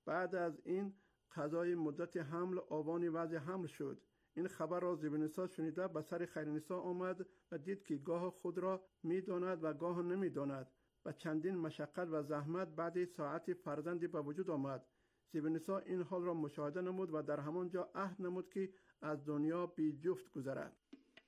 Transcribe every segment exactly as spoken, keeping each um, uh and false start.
بعد از این قضای مدت حمل آوان وضع حمل شد. این خبر را زیبانسا شنیده به سر خیرنسا آمد و دید که گاه خود را می داند و گاه نمی داند. و چندین مشقت و زحمت بعد ساعت فرزندی به وجود آمد. زیبانسا این حال را مشاهده نمود و در همان جا عهد نمود که از دنیا بی جفت گذرد.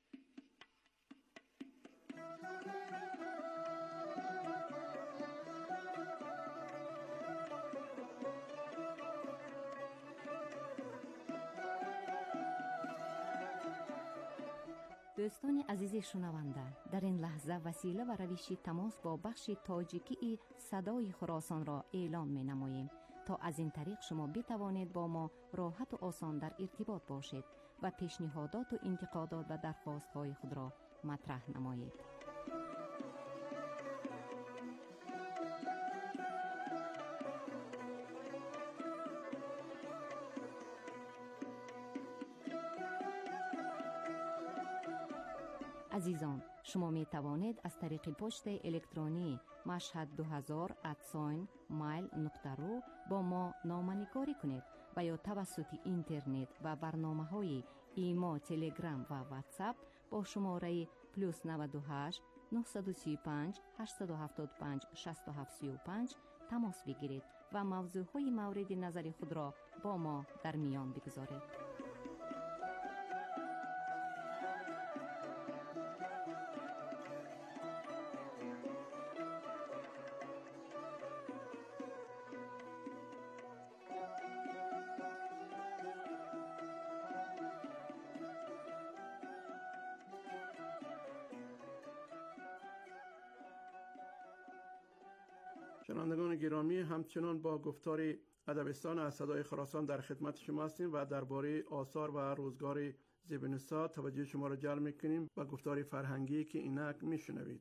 دوستان عزیز شنونده، در این لحظه وسیله و روش تماس با بخش تاجیکی صدای خراسان را اعلام می نماییم تا از این طریق شما بتوانید با ما راحت و آسان در ارتباط باشید و پیشنهادات و انتقادات و درخواست های خود را مطرح نمایید. عزیزان، شما می توانید از طریق پست الکترونی مشهد دو هزار ات مایل نقطه رو با ما نامه‌نگاری کنید و یا توسط اینترنت و برنامه‌های ایما، تلگرام و واتساپ با شماره پلوس نود و هشت نه سه پنج هشت هفت پنج شش هفت سه پنج تماس بگیرید و موضوعهای مورد نظر خود را با ما در میان بگذارید. شنوندگان گرامی، همچنان با گفتار ادبستان از صدای خراسان در خدمت شما هستیم و درباره آثار و روزگار زیبانسا توجه شما را جلب می‌کنیم با گفتار فرهنگی که اینک میشنوید.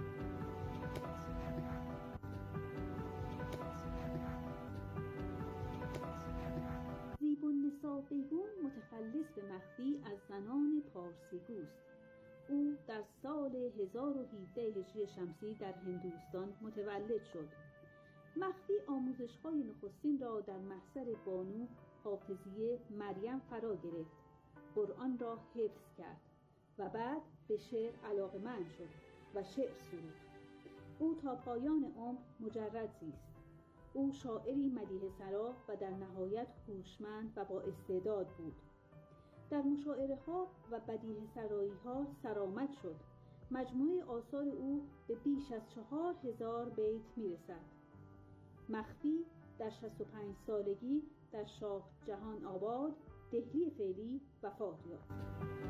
زیبانسا بیگم متخلص به مخفی از زنان پارسیگوست. او در سال هزار و هفده هجری شمسی در هندوستان متولد شد. مخفی آموزش‌های نخستین را در محضر بانو حافظیه مریم فرا گرفت، قرآن را حفظ کرد و بعد به شعر علاقه‌مند شد و شعر سرود. او تا پایان عمر مجرد زیست. او شاعری مدیح سرا و در نهایت هوشمند و با استعداد بود. در مشاعره‌ها و بدیع سرایی‌ها سرآمد شد. مجموعه آثار او به بیش از چهار هزار بیت می‌رسد. مخفی در شصت و پنج سالگی در شاه جهان آباد، دهلی فعلی وفات یافت.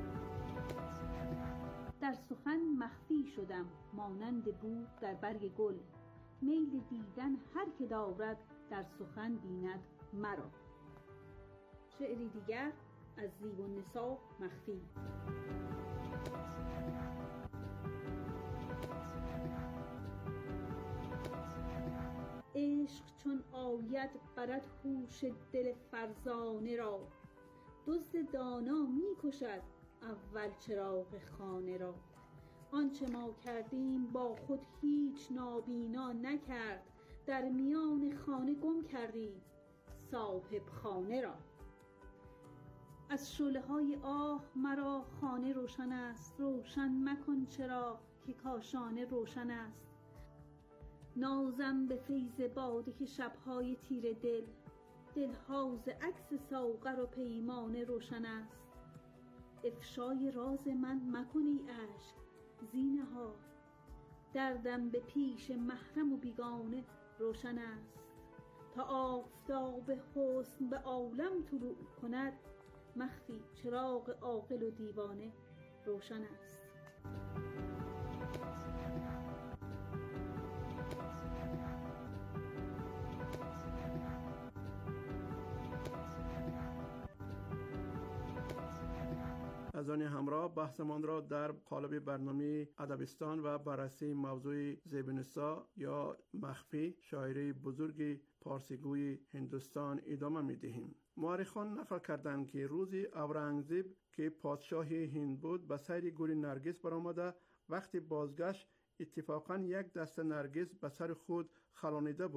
در سخن مخفی شدم مانند بو در برگ گل، میل دیدن هر که دارد در سخن بیند مرا. شعری دیگر از زیبانسا مخفی. عشق چون آید برد هوش دل فرزانه را، دزد دانا می کشد اول چراغ خانه را. آنچه ما کردیم با خود هیچ نابینا نکرد، در میان خانه گم کردیم صاحب خانه را. از شعله های آه مرا خانه روشن است، روشن مکن چراغ که کاشانه روشن است. نازم به فیض باده که شبهای تیره دل، دلها ز عکس ساغر و پیمانه روشن است. افشای راز من مکنی اشک زینهار، دردم به پیش محرم و بیگانه روشن است. تا آفتاب حسن به عالم طلوع کند، مخفی چراغ عاقل و دیوانه روشن است. از آن همراه بحثمان را در قالب برنامه ادبستان و بررسی موضوع زیبانسا یا مخفی، شاعری بزرگ پارسیگوی هندوستان ادامه می دهیم. مورخان نقل کردند که روزی اورنگزیب که پادشاه هند بود به سیر گل نرگس برآمده، وقتی بازگشت اتفاقا یک دسته نرگس به سر خود خلانیده بود.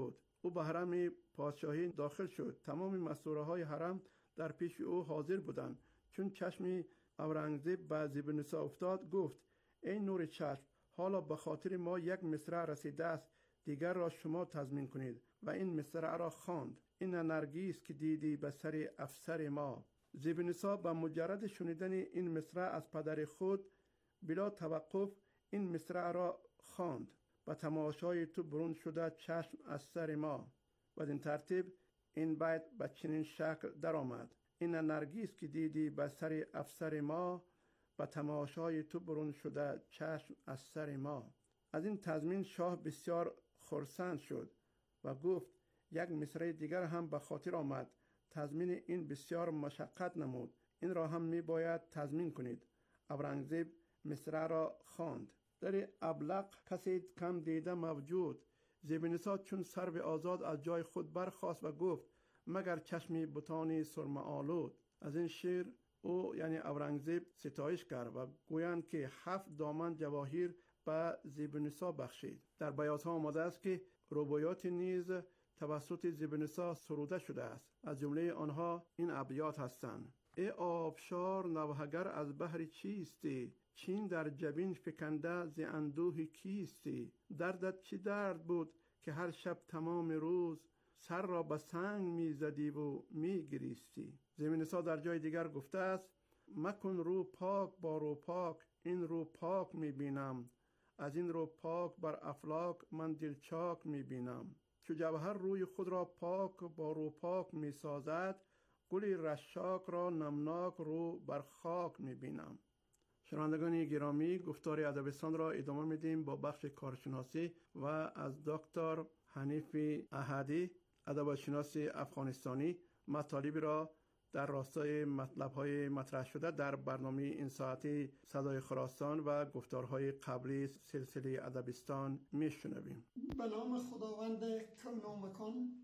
او به حرم پادشاهی داخل شد. تمام مستوره های حرم در پیش او حاضر بودند. چون چشم اورنگزیب به زیبالنسا افتاد گفت ای نور چشم، حالا به خاطر ما یک مصرع رسیده است، دیگر را شما تضمین کنید. و این مصرع را خواند: این نرگس که دیدی به سر افسر ما. زیبالنسا به مجرد شنیدن این مصرع از پدر خود بلا توقف این مصرع را خواند: به تماشای تو برون شده چشم از سر ما. و این ترتیب این بیت به چنین شکل در آمد: این نرگس که دیدی به سر افسر ما، به تماشای تو برون شده چشم از سر ما. از این تضمین شاه بسیار خرسند شد و گفت یک مصرع دیگر هم به خاطر آمد. تضمین این بسیار مشقت نمود، این را هم می باید تضمین کنید. اورنگزیب مصرع را خواند: در ابلق کسی کم دیده موجود. زیبالنسا چون سرو آزاد از جای خود برخاست و گفت: مگر چشمی بتانی سرمه آلود. از این شعر او یعنی اورنگزیب ستایش کرد و گویند که هفت دامن جواهر به زیبالنسا بخشید. در بیاتها آمده است که رباعیات نیز توسط زیبالنسا سروده شده است. از جمله آنها این ابیات هستند: ای آبشار نوحگر از بحر چیستی، چین در جبین فکنده ز اندوه کیستی. دردت چه درد بود که هر شب تمام روز، سر را به سنگ می زدی و می گریستی. زیبالنسا در جای دیگر گفته است: مکن رو پاک با رو پاک، این رو پاک می بینم. از این رو پاک بر افلاک من دلچاک می بینم. چو جوهر روی خود را پاک با رو پاک می سازد، گلی رشاک را نمناک رو بر خاک می بینم. شنوندگان گرامی، گفتار ادبستان را ادامه میدیم با بخش کارشناسی و از دکتر حنیف احدی، ادبیاتشناس افغانستانی، مطالبی را در راستای مطلب‌های مطرح شده در برنامه این ساعتی صدای خراسان و گفتارهای قبلی سلسله ادبستان میشنویم. به نام خداوند کون و مکان،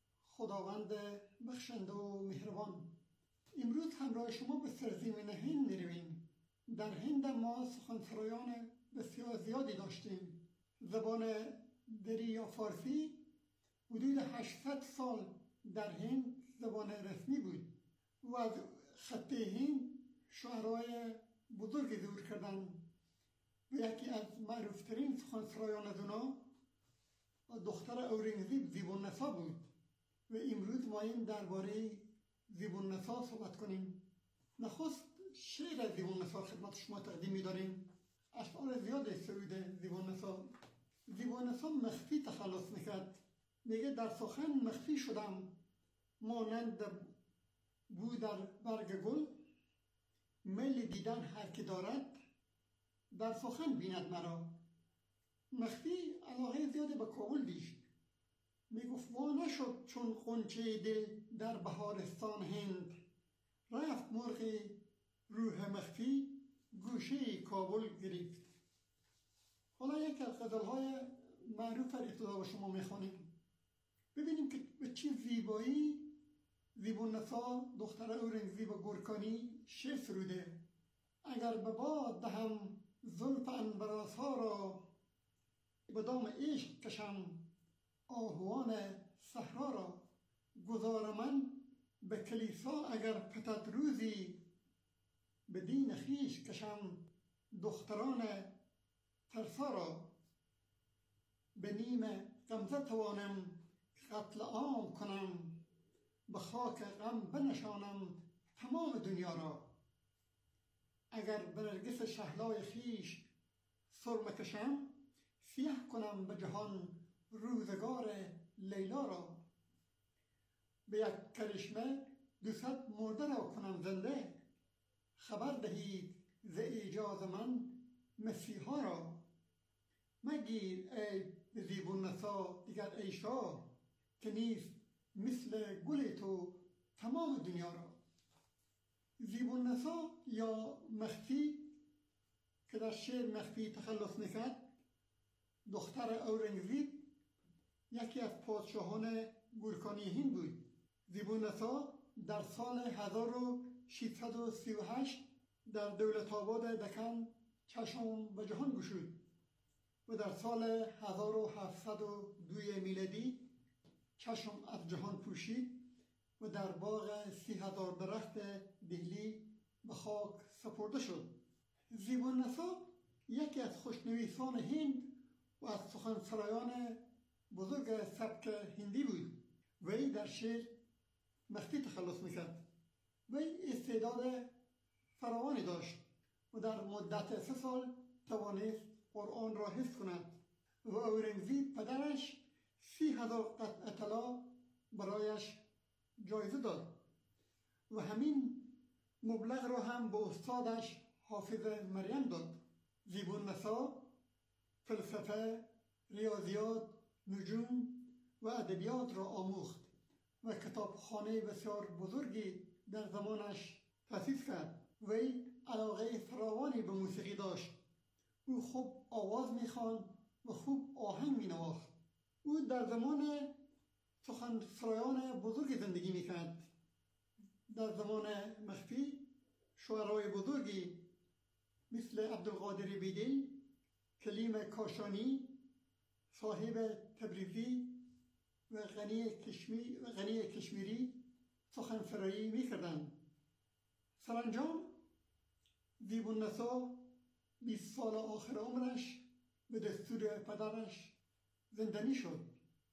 خداوند بخشنده و مهربان. امروز همراه شما به سرزمین هند میرویم. در هند ما سخنسرایان بسیار زیادی داشتیم. زبان دری یا فارسی حدود هشتصد سال در هند زبان رسمی بود و از خط هند شعرهای بزرگی ظهور کردند. و یکی از معروفترین سخنسرایان از اونا دختر اورنگزیب زیبالنسا بود. و امروز ما این درباره زیبالنسا صحبت کنیم. نخست شعر از زیبالنسا خدمت شما تقدیم می‌داریم. اشعار زیاد سروده زیبالنسا. زیبالنسا مخفی تخلص میکرد. میگه در سخن مخفی شدم، مانند بو در برگ گل. میل دیدن هر که دارد، در سخن بیند مرا. مخفی علاقه زیاده به کابل دیشت. میگفت وا نشد چون غنچه دل در بهارستان هند. رفت مرغ روح مخفی گوشه کابل گرفت. حالا یک از غزل‌های معروف را ابتدا به شما میخوانیم. ببینیم که به چه زیبایی زیبالنسا دختر اورنگزیب گورکانی شعر سروده. اگر به باد دهم زلف عنبرآسا را، به دام عشق کشم آهوان صحرا را. گذار من به کلیسا اگر فتد روزی، به دین خویش کشم دختران ترسا را. به نیم غمزه توانم قتل عام کنم، به خاک غم بنشانم تمام دنیا را. اگر به نرگس شهلای خویش سرمه کشم، سیه کنم به جهان روزگار لیلا را. به یک کرشمه دوصد مرده را کنم زنده، خبر دهید ز ایجاز من مسیحا را. مگیر ای زیبالنسا دیگر ای شاه، که نیست مثل گل تو تمام دنیا را. زیبالنسا یا مخفی که در شعر مخفی تخلص میکرد، دختر اورنگزیب یکی از پادشاهان گورکانی هند بود. زیبالنسا در سال هزار و ششصد و سی و هشت در دولت آباد دکن چشم به جهان گشود و در سال هزار و هفتصد و دو میلادی چشم از جهان پوشید و در باغ سی هزار درخت دهلی به خاک سپرده شد. زیبون نسا یکی از خوشنویسان هند و از سخنسرایان بزرگ سبک هندی بود. وی در شعر مخفی تخلص میکرد. وی استعداد فراوانی داشت و در مدت سه سال توانست قرآن را حفظ کند و اورنگزیب پدرش سی هزار قطعه طلا برایش جایزه داد و همین مبلغ را هم به استادش حافظ مریم داد. زیبون نسا فلسفه، ریاضیات، نجوم و ادبیات را آموخت و کتابخانه بسیار بزرگی در زمانش تأسیس کرد. وی علاقه فراوانی به موسیقی داشت. او خوب آواز می‌خواند و خوب آهنگ می‌نواخت. او در زمان سخنسرایان بزرگی زندگی می‌کرد. در زمان مخفی شاعرای بزرگی مثل عبدالقادر بیدل، کلیم کاشانی، صاحب تبریزی و غنی کشمی و غنی کشمیری سخنسرایی می‌کردند. سرانجام زیبون نسا بیست سال آخر عمرش به دستور پدرش زندانی شد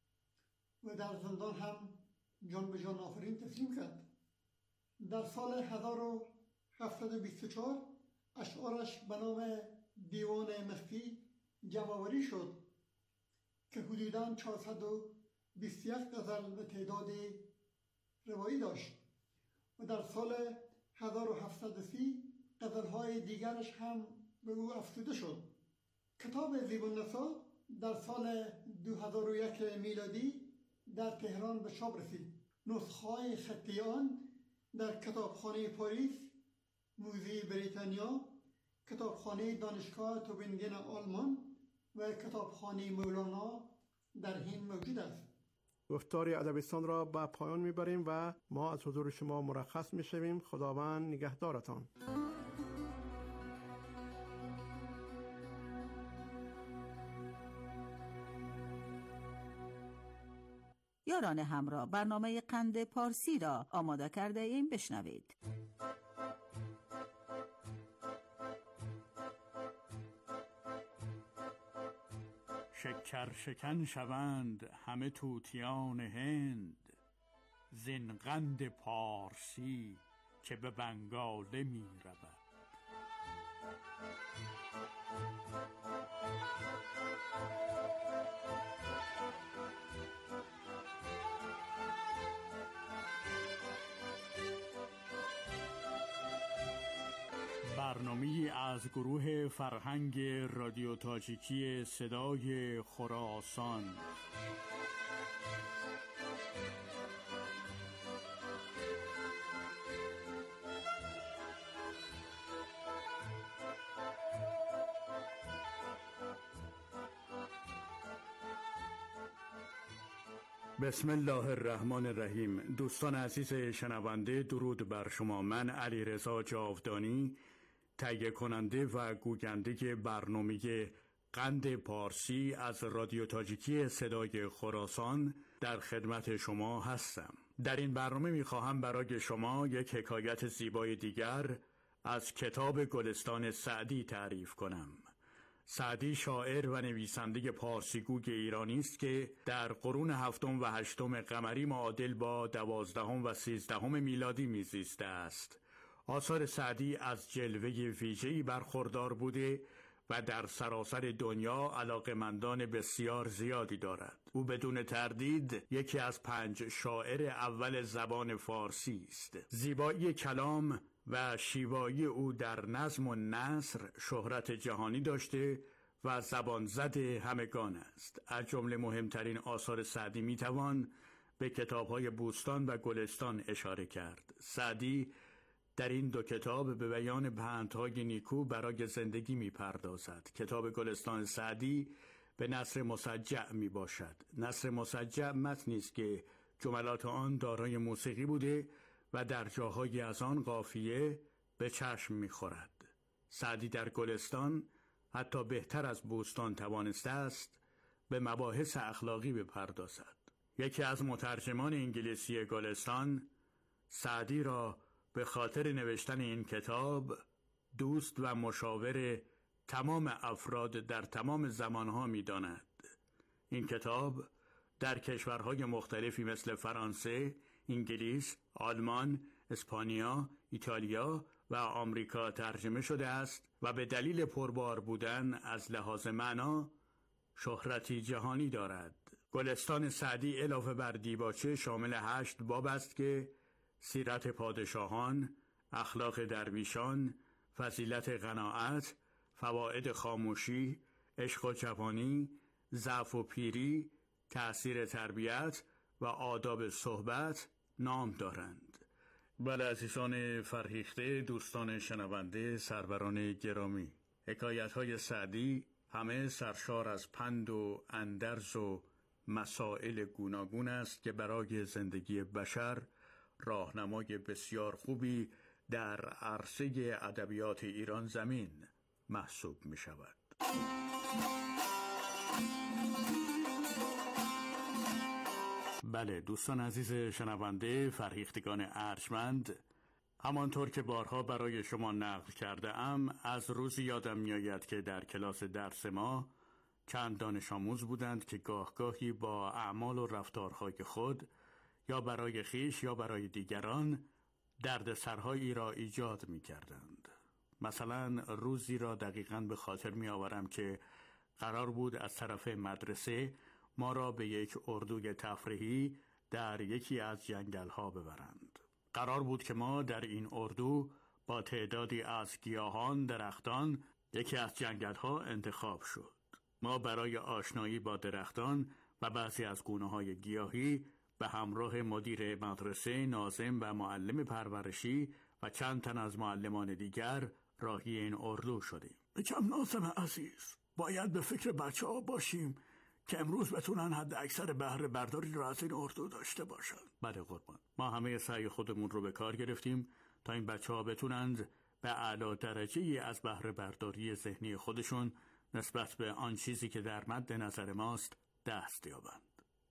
و در زندان هم جان به جان آفرین تسلیم کرد. در سال هزار و هفتصد و بیست و چهار اشعارش به نام دیوان مخفی جمع‌آوری شد که حدوداً چهارصد و بیست و یک غزل به تعداد روایی داشت و در سال هزار و هفتصد و سی غزل‌های دیگرش هم به او افزوده شد. کتاب زیبون نسا در سال دو هزار و یک میلادی در تهران به چاپ رسید. نسخه‌های خطی آن در کتابخانه پاریس، موزه بریتانیا، کتابخانه دانشگاه توبینگن آلمان و کتابخانه مولانا در هند موجود است. گفتار ادبستان را به پایان میبریم و ما از حضور شما مرخص میشویم. خداوند نگهدارتان. یاران همراه، برنامه قند پارسی را آماده کرده ایم، بشنوید. شکر شکن شوند همه طوطیان هند، زین قند پارسی که به بنگاله می رود. برنامه‌ای از گروه فرهنگ رادیو تاجیکی صدای خراسان. بسم الله الرحمن الرحیم. دوستان عزیز شنونده، درود بر شما. من علیرضا جاودانی، تهیه کننده و گوینده برنامه قند پارسی از رادیو تاجیکی صدای خراسان در خدمت شما هستم. در این برنامه می‌خواهم برای شما یک حکایت زیبای دیگر از کتاب گلستان سعدی تعریف کنم. سعدی شاعر و نویسنده پارسیگوی ایرانی است که در قرون هفتم و هشتم قمری معادل با دوازدهم و سیزدهم میلادی میزیسته است. آثار سعدی از جلوه ویژه‌ای برخوردار بوده و در سراسر دنیا علاقه‌مندان بسیار زیادی دارد. او بدون تردید یکی از پنج شاعر اول زبان فارسی است. زیبایی کلام و شیوایی او در نظم و نثر شهرت جهانی داشته و زبان زد همگان است. از جمله مهمترین آثار سعدی میتوان به کتاب‌های بوستان و گلستان اشاره کرد. سعدی در این دو کتاب به بیان پندهای نیکو برای زندگی میپردازد. کتاب گلستان سعدی به نثر مسجع می باشد. نثر مسجع متنی است که جملات آن دارای موسیقی بوده و در جاهای از آن قافیه به چشم می‌خورد. سعدی در گلستان حتی بهتر از بوستان توانسته است به مباحث اخلاقی بپردازد. یکی از مترجمان انگلیسی گلستان سعدی را به خاطر نوشتن این کتاب دوست و مشاور تمام افراد در تمام زمانها می داند. این کتاب در کشورهای مختلفی مثل فرانسه، انگلیس، آلمان، اسپانیا، ایتالیا و آمریکا ترجمه شده است و به دلیل پربار بودن از لحاظ معنا شهرتی جهانی دارد. گلستان سعدی علاوه بر دیباچه شامل هشت باب است که سیرت پادشاهان، اخلاق درویشان، فضیلت قناعت، فواید خاموشی، عشق و جوانی، ضعف و پیری، تأثیر تربیت و آداب صحبت نام دارند. بله عزیزان فرهیخته، دوستان شنونده، سروران گرامی، حکایت‌های سعدی همه سرشار از پند و اندرز و مسائل گوناگون است که برای زندگی بشر راهنمای بسیار خوبی در عرصه ادبیات ایران زمین محسوب می شود. بله دوستان عزیز شنونده، فرهیختگان ارجمند، همانطور که بارها برای شما نقل کرده ام، از روزی یادم میآید که در کلاس درس ما چند دانش آموز بودند که گاه گاهی با اعمال و رفتارهای خود یا برای خویش یا برای دیگران دردسرهایی را ایجاد می کردند. مثلا روزی را دقیقاً به خاطر می آورم که قرار بود از طرف مدرسه ما را به یک اردوی تفریحی در یکی از جنگل ها ببرند. قرار بود که ما در این اردو با تعدادی از گیاهان، درختان یکی از جنگل ها انتخاب شد. ما برای آشنایی با درختان و بعضی از گونه های گیاهی به همراه مدیر مدرسه، ناظم و معلم پرورشی و چند تن از معلمان دیگر راهی این اردو شدیم. بچم ناظم عزیز، باید به فکر بچه ها باشیم که امروز بتونن حد اکثر بهره برداری را از این اردو داشته باشن. بله قربان، ما همه سعی خودمون رو به کار گرفتیم تا این بچه ها بتونند به اعلی درجه از بهره برداری ذهنی خودشون نسبت به آن چیزی که در مد نظر ماست دست یابند.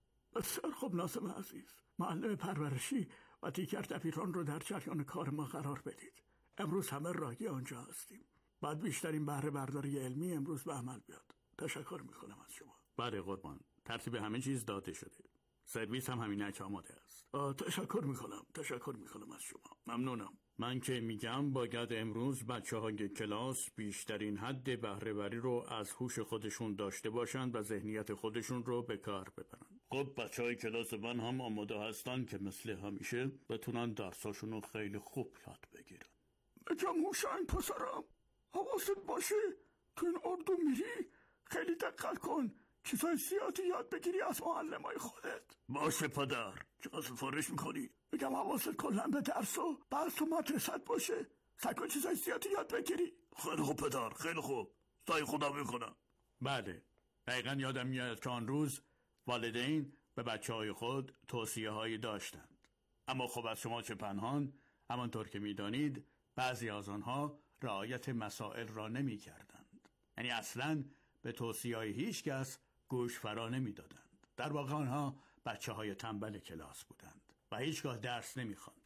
بسیار خوب ناظم عزیز، معلم پرورشی و دیگر دبیران رو در جریان کار ما قرار بدید. امروز همه راهی آنجا هستیم. بعد بیشترین بهره برداری علمی امروز به عمل بیاد. تشکر میکنم از شما. بله قربان، ترتیب همه چیز داده شده. سرویس هم همینک آماده است. تشکر میکنم تشکر میکنم از شما. ممنونم. من که میگم باید امروز بچه های کلاس بیشترین حد بهره وری رو از هوش خودشون داشته باشند و ذهنیت خودشون رو به کار ببرن. خب بچه های کلاس من هم آماده هستن که مثل همیشه بتونن درساشون رو خیلی خوب یاد بگیرن. بگم هوشنگ پسرم، حواست باشه تو این اردو میری خیلی دقت کن، چیزای زیادی یاد بگیری از معلمای خودت. باشه پدر، چقدر سفارش میکنی؟ بگم حواست کلا به درس و بحث تو مدرست باشه، سعی کن چیزای زیادی یاد بگیری. خیلی خوب پدر، خیلی خوب، سعی خودم میکنم. بله دقیقا یادم میاد که آن روز والدین به بچه های خود توصیه هایی داشتند، اما خب از شما چه پنهان، همانطور که میدانید بعضی از آنها رعایت مسائل را نمی کردند. یعنی اصلاً به توصیه های هیچ کس گوش فرا نمی دادند. در واقع آنها بچه های تنبل کلاس بودند و هیچگاه درس نمی خواندند.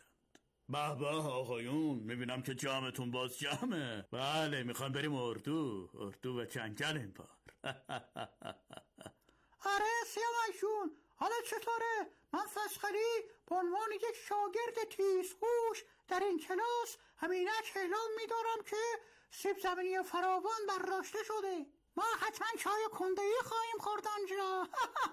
به به آقایون، میبینم که جامتون باز جمعه. بله میخوام بریم اردو، اردو و چنگل این بار. آره سیامکشون، حالا چطوره؟ من فسخری به عنوان یک شاگرد تیزهوش در این کلاس همینک اعلام میدارم که سیب زمینی فراوان برداشته شده. ما حتما چای کنده‌ای خواهیم خورد آنجا.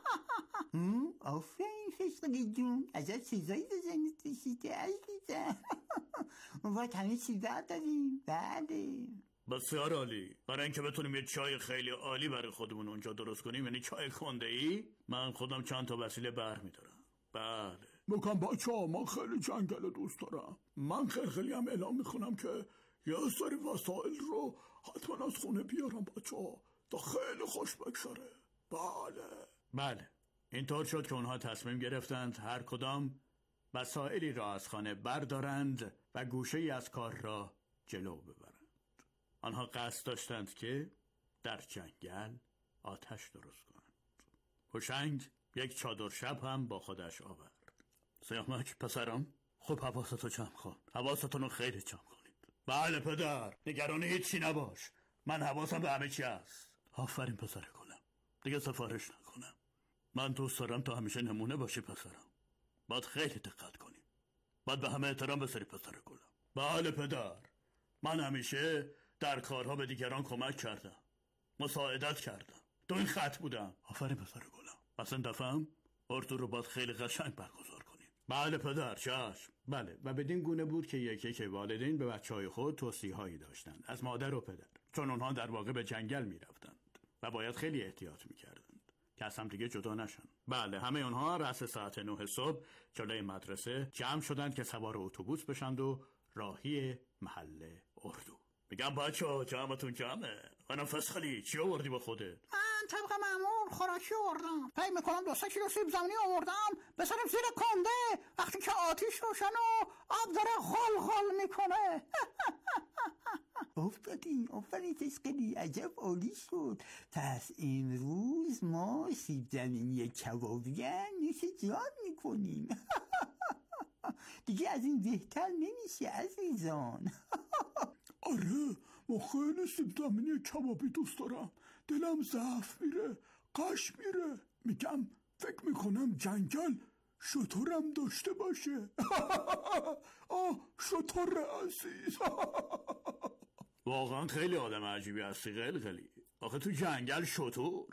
آفرین فسخری جون، ازت چیزایی به ذهنت رسیده عزیزم. ما باید همه چیزا داریم. بله بسیار عالی. برای اینکه بتونیم یه چای خیلی عالی برای خودمون اونجا درست کنیم، یعنی چای کنده‌ای، من خودم چند تا وسیله برمی‌دارم. بله بگم بچه ها، من خیلی جنگل دوست دارم. من خیلی خیلی هم اعلام میکنم که یه سری وسایل رو حتما از خونه بیارم بچه ها تا خیلی خوش بگذره. بله بله اینطور شد که اونها تصمیم گرفتند هر کدام وسایلی را از خانه بردارند و گوشه‌ای از کار را جلو ببرند. آنها قصد داشتند که در جنگل آتش درست کنند. هوشنگ یک چادر شب هم با خودش آورد. سیامک پسرم، خوب حواستو جمع کن. حواستون رو خیلی جمع کنید. بله پدر، نگران هیچی نباش. من حواسم به همه چی هست. آفرین پسر گلم، دیگه سفارش نکنم. من دوست دارم تا همیشه نمونه باشی پسرم. باید خیلی دقت کنی. باید به همه احترام بذاری پسر گلم. بله پدر، من همیشه در کارها به دیگران کمک کردم، مساعدت کردم، تو این خط بودم. آفرین پسر گلم. پس این دفعه هم اردو رو باید خیلی قشنگ برگزار کنیم. بله پدر، چشم. بله، و بدین گونه بود که یکی یک والدین به بچهای خود توصیه هایی داشتند از مادر و پدر، چون اونها در واقع به جنگل می رفتند و باید خیلی احتیاط می کردند که از هم دیگه جدا نشن. بله، همه اونها رأس ساعت نه صبح جلوی مدرسه جمع شدند که سوار اتوبوس بشند و راهی محل اردو. میگم بچه‌ها جمعتون جمعه. منم فسخلی، چی آوردی با خودت؟ من طبق معمول خوراکی آوردم. فکر میکنم دو سه کیلو سیب زمینی آوردم بذاریم زیر کنده وقتی که آتیش روشن و آب داره غل غل میکنه. آفرین آفرین فسخلی، عجب عالی شد. پس امروز ما سیب زمینی کبابیان نوش جان میکنیم. دیگه از این بهتر نمیشه عزیزان. آره، ما خیلی سیب زمینی کبابی دوست دارم. دلم ضعف میره، قش میره. میگم فکر میکنم جنگل شترم داشته باشه. آه شتر عزیز. واقعا خیلی آدم عجیبی هستی قلقلی. آخه تو جنگل شتر؟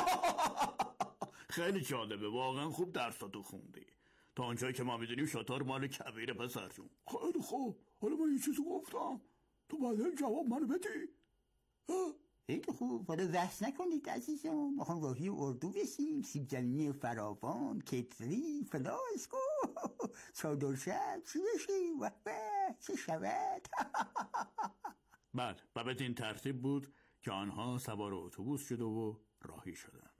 خیلی جالبه، واقعا خوب درساتو خوندی. تا اونجایی که ما میدونیم شتر مال کبیره پسر جون. خیلی خوب، حالا من یه چیزی گفتم تو بعد جواب منو بدی. خیلی خوب، حالا بحث نکنید عزیزم. ما هم راهی اردو بشیم. سیب زمینی فراوان، کتری، فلاسکو، چادر شب، چی بشیم؟ وحبه چه شود. بله، و بدین ترتیب بود که آنها سوار اتوبوس شد و راهی شدند.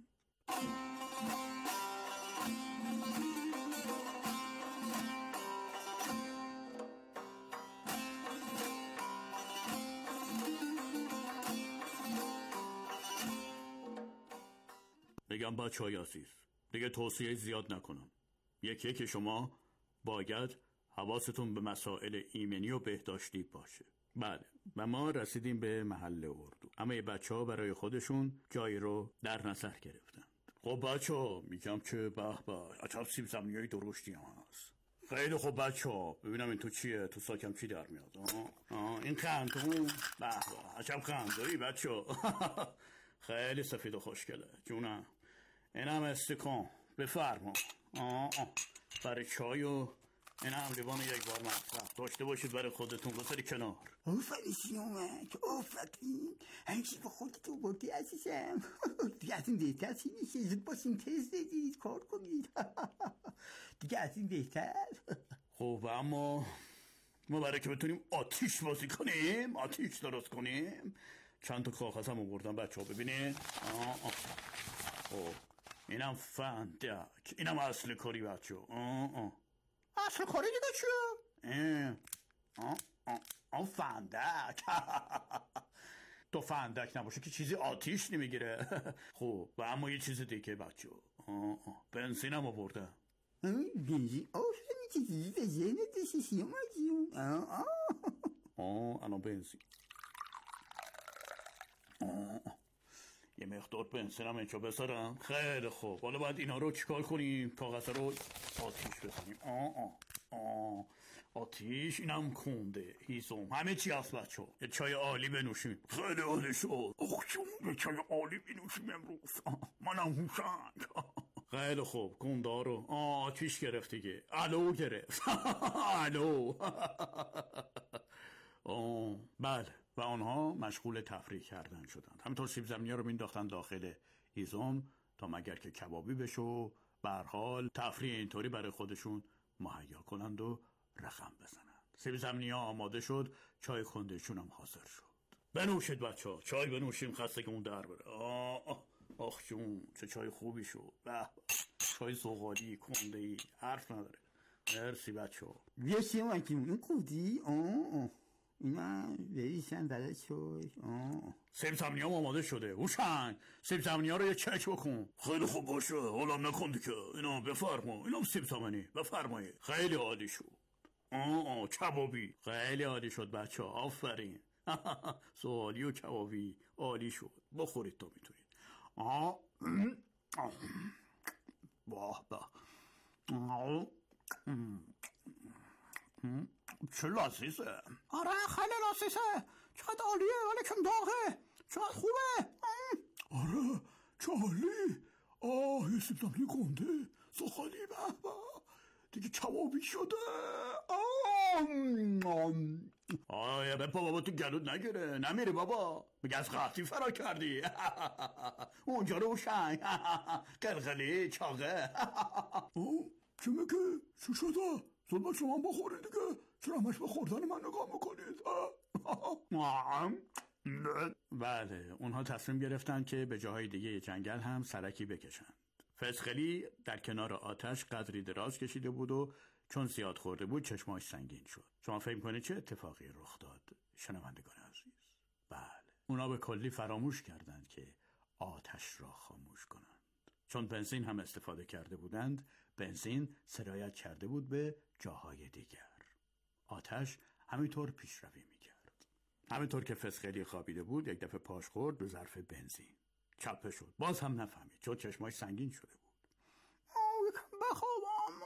بگم بچه های عزیز، دیگه توصیه زیاد نکنم. یکی که شما باید حواستون به مسائل ایمنی و بهداشتی باشه. بله، و ما رسیدیم به محل اردو، اما یه بچه ها برای خودشون جایی رو در نظر گرفتن. خب بچه ها، میگم که به به عجب سیب زمینی های درشتی هم هست. خیلی خوب بچه ها، ببینم این تو چیه، تو ساکم چی در میاد. آه. آه. این قندون، به به عجب قندایی بچه ها. خیلی سفید و خوشگله جونم. این هم استکان، بفرما. آه آه. برای چای و این هم لیوان یک بار مصرف داشته باشید برای خودتون، بذاری کنار. آفرین سیامک، آفرین. همیشه به خودتو بردی عزیزم. دیگه از این بهتر چی میشه؟ زود باشین تست بدید، کار کنید. دیگه از این بهتر. خب اما ما برای که بتونیم آتیش بازی کنیم، آتیش درست کنیم، چند تا کاغذ هم آوردم بچه ها ببینید. آه آه. خب اینم فندک، اینم اصل کاری بچه ها. آه آه. اصل کاری دیگه چیه؟ آه آه آه فندک. تو فندک نباشه که چیزی آتیش نمیگیره. خب و اما یه چیز دیگه بچه ها، بنزینم آوردم. بنزین؟ آفرین چیزی به ذهنت داشتی سیامک جون. آه آه آه الان بنزین. آه یه مقدار بنزینم اینجا بذارم. خیلی خوب، حالا باید اینا رو چیکار کنیم؟ کاغذ رو آتیش بزنیم. آه آه آه آتیش، اینم کنده، هیزم، همه چی هست بچه ها. یه چای عالی بنوشیم. خیلی عالی شد. اخ جون، یه چای عالی بنوشیم امروز. منم هوشنگ. خیلی خوب، کنده رو آتیش گرفت دیگه. الو گرفت. الو. آه بله، و آنها مشغول تفریح کردن شدند. همینطور سیب زمینی رو مینداختن داخل هیزم تا مگر که کبابی بشه و به هر حال تفریح اینطوری برای خودشون مهیا کنند و رقم بزنند. سیب زمینی ها آماده شد، چای کندهشون هم حاضر شد. بنوشید بچه ها، چای بنوشیم خستگیمون در بره. آه آه آخ جون، چه چای خوبی شد. به چای زغالی کنده‌ای حرف نداره. مرسی بچه ها. بیا سیامک جون، این کودی؟ آه آه اینا بریشن برای چوش. سیب زمینی هم آماده شده. هوشنگ سیب زمینی ها رو یه چک بکن. خیلی خوب باشه، حالم نکن که. اینا بفرما، اینا سیب زمینی بفرمایید. خیلی عالی شد. آه آه کبابی خیلی عالی شد بچه ها، آفرین. سوالی و کبابی عالی شد، بخورید تو میتونید. آه باه باه چه لذیذه. آره خیلی لذیذه، چقدر عالیه، ولی کم داغه، چقدر خوبه. آره چه عالی. آه یه سیب زمینی گنده سخالی به به دیگه کبابی شده. آه بپا بابا تو گلود نگیره، نمیره بابا، بگه از قحطی فرار کردی. اونجا رو شنگ قلقلی چاقه. چی میگه؟ چی شده؟ زود با شما بخورید دیگه، چرا همش به خوردن من نگاه میکنید؟ بله اونها تصمیم گرفتن که به جاهای دیگه جنگل هم سرکی بکشن. فسخلی در کنار آتش قدری دراز کشیده بود و چون زیاد خورده بود چشماش سنگین شد. شما فکر کنید چه اتفاقی رخ داد شنوندگان عزیز؟ بله اونا به کلی فراموش کردند که آتش را خاموش کنند. چون بنزین هم استفاده کرده بودند، بنزین سرایت کرده بود به جاهای دیگر. آتش همینطور پیشروی میکرد. همینطور که فسخلی خوابیده بود یک دفعه پاش خورد به ظرف بنزین. چپه شد، باز هم نفهمید چون چشماش سنگین شده بود. آه یکم بخوابم.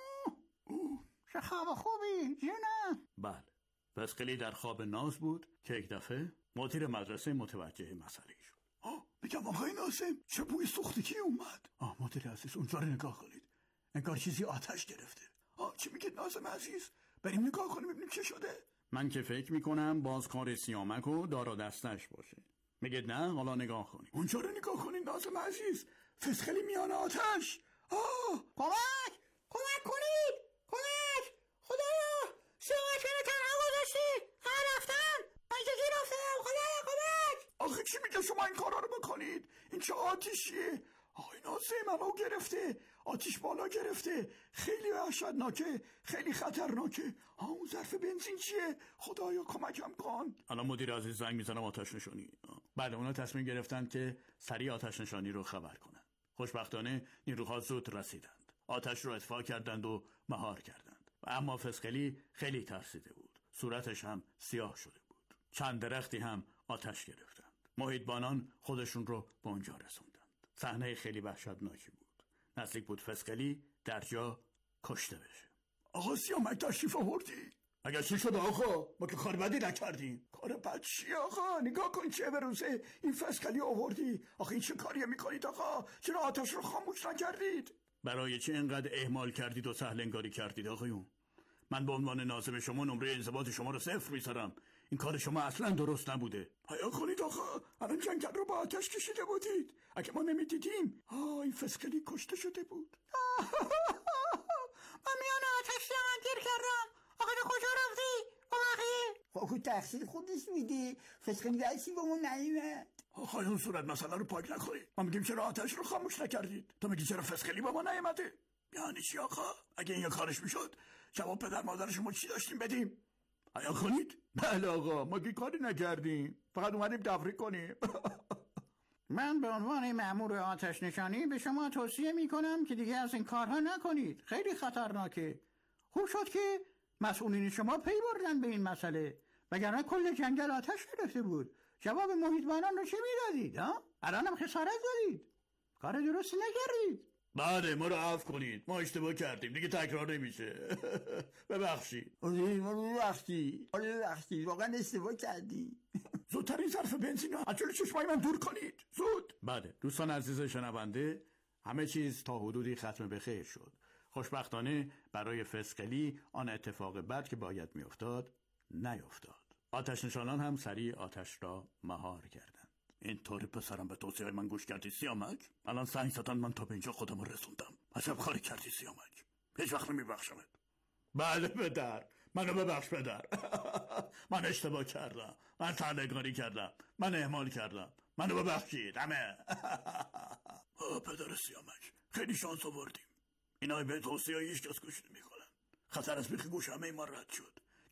چه خواب خوبی جونه. بله فسخلی در خواب ناز بود که یک دفعه مدیر مدرسه متوجه مسئله شد. آه بگم آقای ناظم چه بوی سوختگی اومد. آه مدیر عزیز اونجا رو نگاه کنید، انگار چیزی آتش گرفته. آه چی میگید ناظم عزیز؟ بریم نگاه کنیم ببینیم چه شده. من که فکر میکنم باز کار سیامک و دار و دستش باشه. میگید نه؟ حالا نگاه کنیم. اونجا رو نگاه کنید ناظم عزیز، فسخلی میان آتش. آه کمک کمک کنید، کمک خدایا، سیامک رو تنها گذاشتی، من رفتم، من جدی رفتم، خدایا کمک. آخه چی میگه شما این کارا رو بکنید؟ این چه آتیشیه؟ آقای ناظم منو گرفته، آتیش بالا گرفته، خیلی وحشتناکه، خیلی خطرناکه. ها اون ظرف بنزین چیه؟ خدایا کمکم کن. الان مدیر عزیز زنگ میزنم آتش نشانی. بعد اونا تصمیم گرفتن که سریع آتش نشانی رو خبر کنند. خوشبختانه نیروها زود رسیدند، آتش رو اطفاء کردند و مهار کردند. و اما فسخلی خیلی ترسیده بود، صورتش هم سیاه شده بود. چند درختی هم آتش گرفتند. محیطبانان خودشون رو به اونجا رسوندند. صحنه خیلی وحشتناکی بود. نزدیک بود فسخلی در جا کشته بشه. آقا سیامک تشریف آوردی؟ اگر چی شد آقا؟ ما که کار بدی نکردیم. کار بد چی آقا؟ نگاه کن چه بروزه این فسخلی آوردی. آقا این چه کاریه میکنید آقا؟ چرا آتش رو خاموش نکردید؟ برای چه اینقدر اهمال کردید و سهل انگاری کردید آقایون؟ من به عنوان ناظم شما نمره انضباط شما رو صفر میذارم. این کار شما اصلا درست نبوده. حیا کنید آقا، الان جنگل رو با آتش کشیده بودید. اگه ما نمیدیدیم آه این فسخلی کشته شده بود. من میان آتش من گیر کردم. آقا کجا رفتی؟ آقا خب تقصیر خودش میده، فسخلی درسی با ما نیمد. آقا اون صورت مسئله رو پاک نکنید. ما میگیم چرا آتش رو خاموش نکردید، تو میگی چرا فسخلی با ما نیامده. یعنی چی آقا؟ اگه این کارش میشد جواب پدر مادر شما چی داشتیم بدیم؟ حیا کنید. بله آقا ما که کاری نکردیم، فقط اومدیم تفریح کنیم. من به عنوان مأمور آتش نشانی به شما توصیه میکنم که دیگه از این کارها نکنید، خیلی خطرناکه. خوب شد که مسئولین شما پی بردن به این مسئله، وگرنه کل جنگل آتش گرفته بود. جواب محیطبانان رو چه میدادید ها؟ الانم خسارت دادید، کار درستی نکردید. بله ما رو عفو کنید، ما اشتباه کردیم، دیگه تکرار نمیشه. ببخشید. آره ما رو ببخشید، آره ببخشید، واقعا اشتباه کردیم. زودتر این ظرف بنزین از جلوی چشمای من دور کنید، زود. بله دوستان عزیز شنونده، همه چیز تا حدودی ختم به خیر شد. خوشبختانه برای فسخلی آن اتفاق بد که باید میافتاد نیفتاد. آتش نشانان هم سریع آتش را مهار کردند. اینطوری پسرم به توصیه من گوش کردی سیامک؟ الان سنگ زدن من تا به اینجا خودم رسوندم. عجب کاری کردی سیامک، هیچ وقت نمیبخشمت. بله پدر، منو ببخش پدر. من اشتباه کردم، من سرنگاری کردم، من اهمال کردم، منو ببخشید همه. پدر سیامک خیلی شانس آوردیم، اینا به توصیه هیچ کس گوش نمیکنن. خطر از بیخ گوش همه ما رد شد.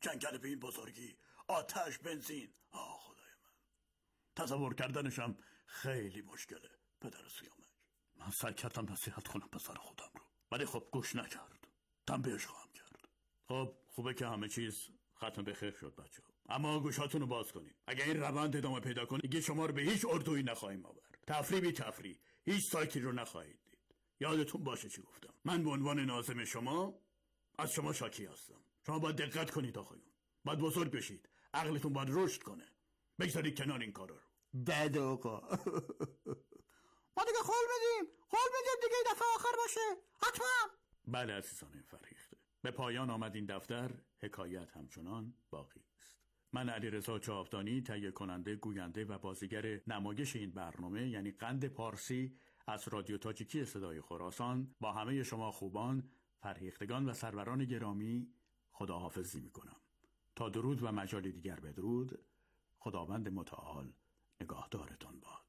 جنگل به این بزرگی، آتش، بنزین. آه خدای من، تصور کردنشم خیلی مشکله. پدر سیامک، من سعی کردم نصیحت کنم پسر خودم رو، ولی خب گوش نکرد. تنبیهش خواهم کرد. خب خوبه که همه چیز ختم به خیر شد بچه ها. اما گوشاتون رو باز کنید. اگه این روند ادامه پیدا کنه دیگه شما رو به هیچ اردویی نخواهیم آورد. تفریح بی تفریح، هیچ سایتی رو نخواهید دید. یادتون باشه چی گفتم. من به عنوان ناظم شما از شما شاکی هستم. شما باید دقت کنید آقایون. باید بزرگ بشید. عقلتون باید رشد کنه. بگذارید کنار این کارا رو. دد آقا. ما دیگه قول بدیم. قول بدیم دیگه این دفعه آخر باشه. حتما. بله عزیزان فرهیخته. به پایان آمد این دفتر. حکایت همچنان باقی است. من علیرضا جاودانی، تهیه کننده، گوینده و بازیگر نمایش این برنامه یعنی قند پارسی از رادیو تاجیکی صدای خراسان، با همه شما خوبان، فرهیختگان و سروران گرامی خداحافظی میکنم. تا درود و مجال دیگر بدرود. خداوند متعال نگاهدارتان باد.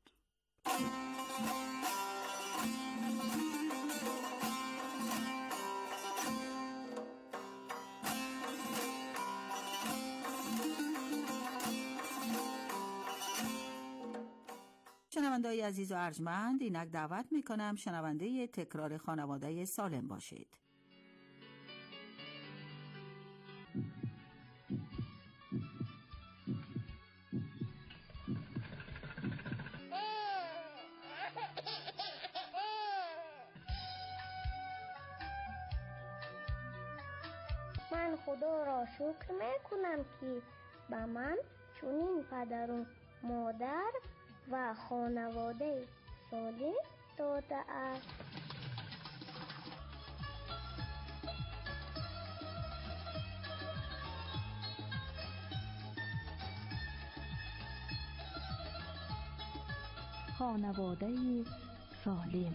شنونده‌های عزیز و ارجمند، اینک دعوت میکنم شنونده تکرار خانواده سالم باشید. من خدا را شکر میکنم که به من چنین پدر و مادر و خانواده سالم داده است. خانواده سالم.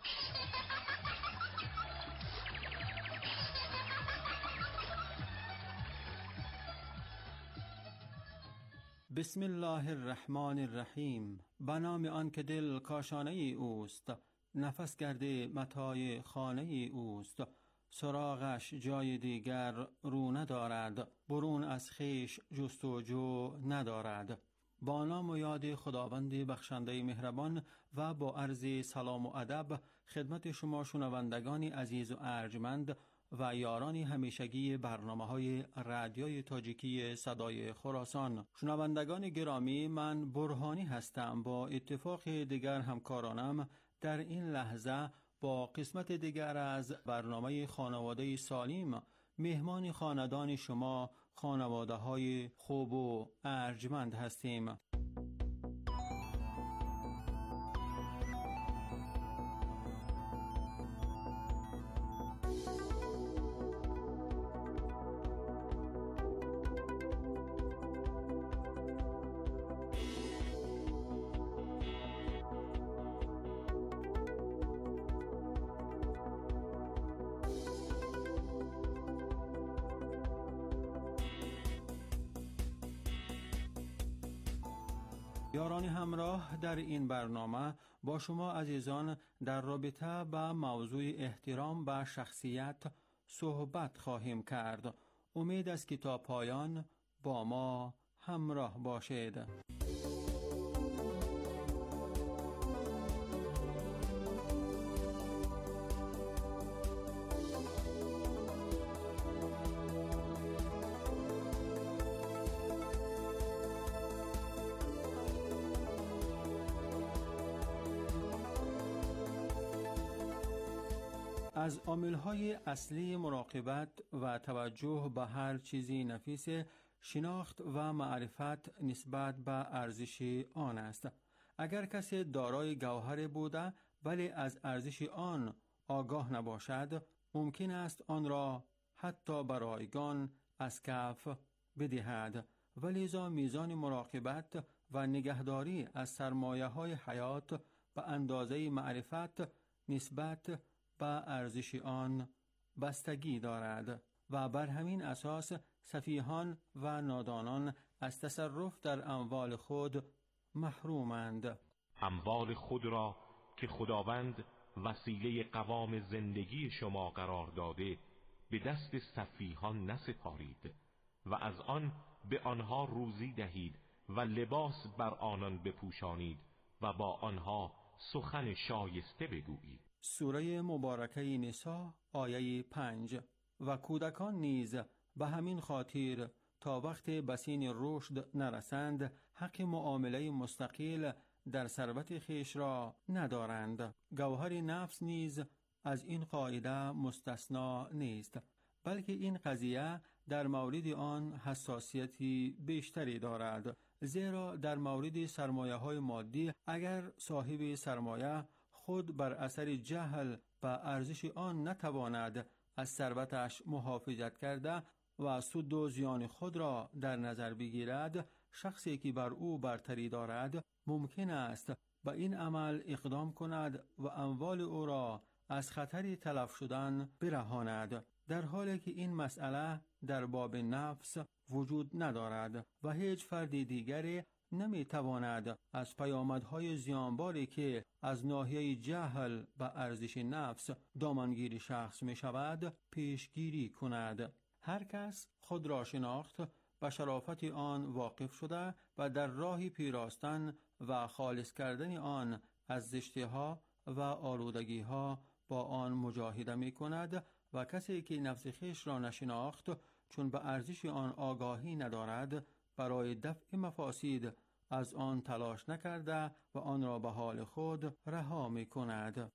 بسم الله الرحمن الرحیم. به نام آن که دل کاشانه اوست، نفس گرده متاع خانه اوست. سراغش جای دیگر رو ندارد، برون از خویش جستجو ندارد. با نام و یاد خداوند بخشنده مهربان و با عرض سلام و ادب خدمت شما شنوندگان عزیز و ارجمند و یاران همیشگی برنامه‌های رادیوی تاجیکی صدای خراسان. شنوندگان گرامی، من برهانی هستم. با اتفاق دیگر همکارانم در این لحظه با قسمت دیگر از برنامه خانواده سالم مهمان خاندان شما، خانواده‌های خوب و ارجمند هستیم. یاران همراه، در این برنامه با شما عزیزان در رابطه با موضوع احترام به شخصیت صحبت خواهیم کرد. امید است که تا پایان با ما همراه باشید. از عامل‌های اصلی مراقبت و توجه به هر چیزی نفیس شناخت و معرفت نسبت به ارزش آن است. اگر کسی دارای گوهر بوده ولی از ارزش آن آگاه نباشد، ممکن است آن را حتی به رایگان از کف بدهد. ولیزا میزان مراقبت و نگهداری از سرمایه‌های حیات به اندازه معرفت نسبت به ارزش آن بستگی دارد و بر همین اساس سفیهان و نادانان از تصرف در اموال خود محرومند. اموال خود را که خداوند وسیله قوام زندگی شما قرار داده به دست سفیهان نسپارید و از آن به آنها روزی دهید و لباس بر آنان بپوشانید و با آنها سخن شایسته بگویید. سوره مبارکه نساء آیه پنج. و کودکان نیز به همین خاطر تا وقت بسین رشد نرسند حق معامله مستقل در ثروت خویش را ندارند. گوهر نفس نیز از این قاعده مستثنا نیست، بلکه این قضیه در مورد آن حساسیتی بیشتری دارد، زیرا در مورد سرمایه های مادی اگر صاحب سرمایه خود بر اثر جهل و ارزش آن نتواند از ثروتش محافظت کرده و سود و زیان خود را در نظر بگیرد، شخصی که بر او برتری دارد ممکن است به این عمل اقدام کند و اموال او را از خطر تلف شدن برهاند، در حالی که این مسئله در باب نفس وجود ندارد و هیچ فرد دیگری نمی تواند از پیامدهای زیانباری که از ناحیه جهل و ارزش نفس دامنگیر شخص می شود پیشگیری کند. هر کس خود را شناخت و شرافت آن واقف شده و در راه پیراستن و خالص کردن آن از زشتی‌ها و آلودگی‌ها با آن مجاهده می کند و کسی که نفس خویش را نشناخت چون به ارزش آن آگاهی ندارد برای دفع مفاسد از آن تلاش نکرده و آن را به حال خود رها می کند.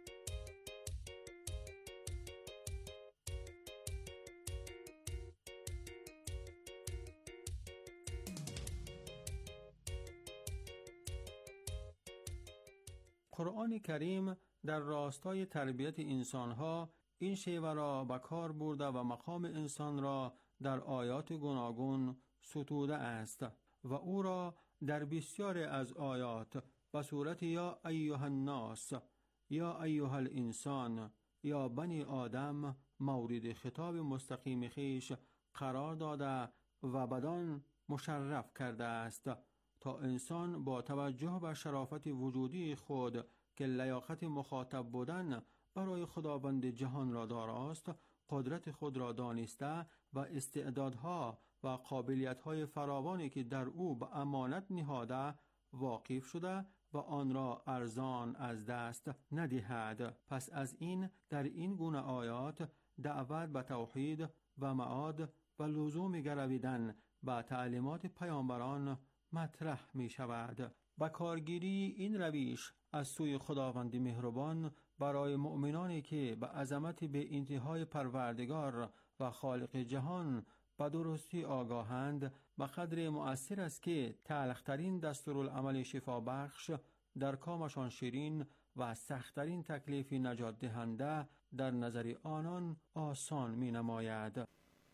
قرآن کریم در راستای تربیت انسانها این شیوه را به کار برده و مقام انسان را در آیات گوناگون ستوده است و او را در بسیاری از آیات به صورت یا ایها الناس، یا ایها الانسان، یا بنی آدم مورد خطاب مستقیم خیش قرار داده و بدان مشرف کرده است تا انسان با توجه به شرافت وجودی خود که لیاقت مخاطب بودن برای خداوند جهان را داراست، قدرت خود را دانسته و استعدادها و قابلیت‌های فراوانی که در او به امانت نهاده واقف شده و آن را ارزان از دست ندهد. پس از این در این گونه آیات دعوت به توحید و معاد و لزوم گرویدن به تعلیمات پیامبران مطرح می شود. با کارگیری این روش از سوی خداوند مهربان برای مؤمنانی که به عظمت به انتهای پروردگار و خالق جهان به درستی آگاهند به قدر مؤثر است که تلخترین دستورالعمل شفا بخش در کامشان شیرین و سختترین تکلیف نجات دهنده در نظر آنان آسان می نماید.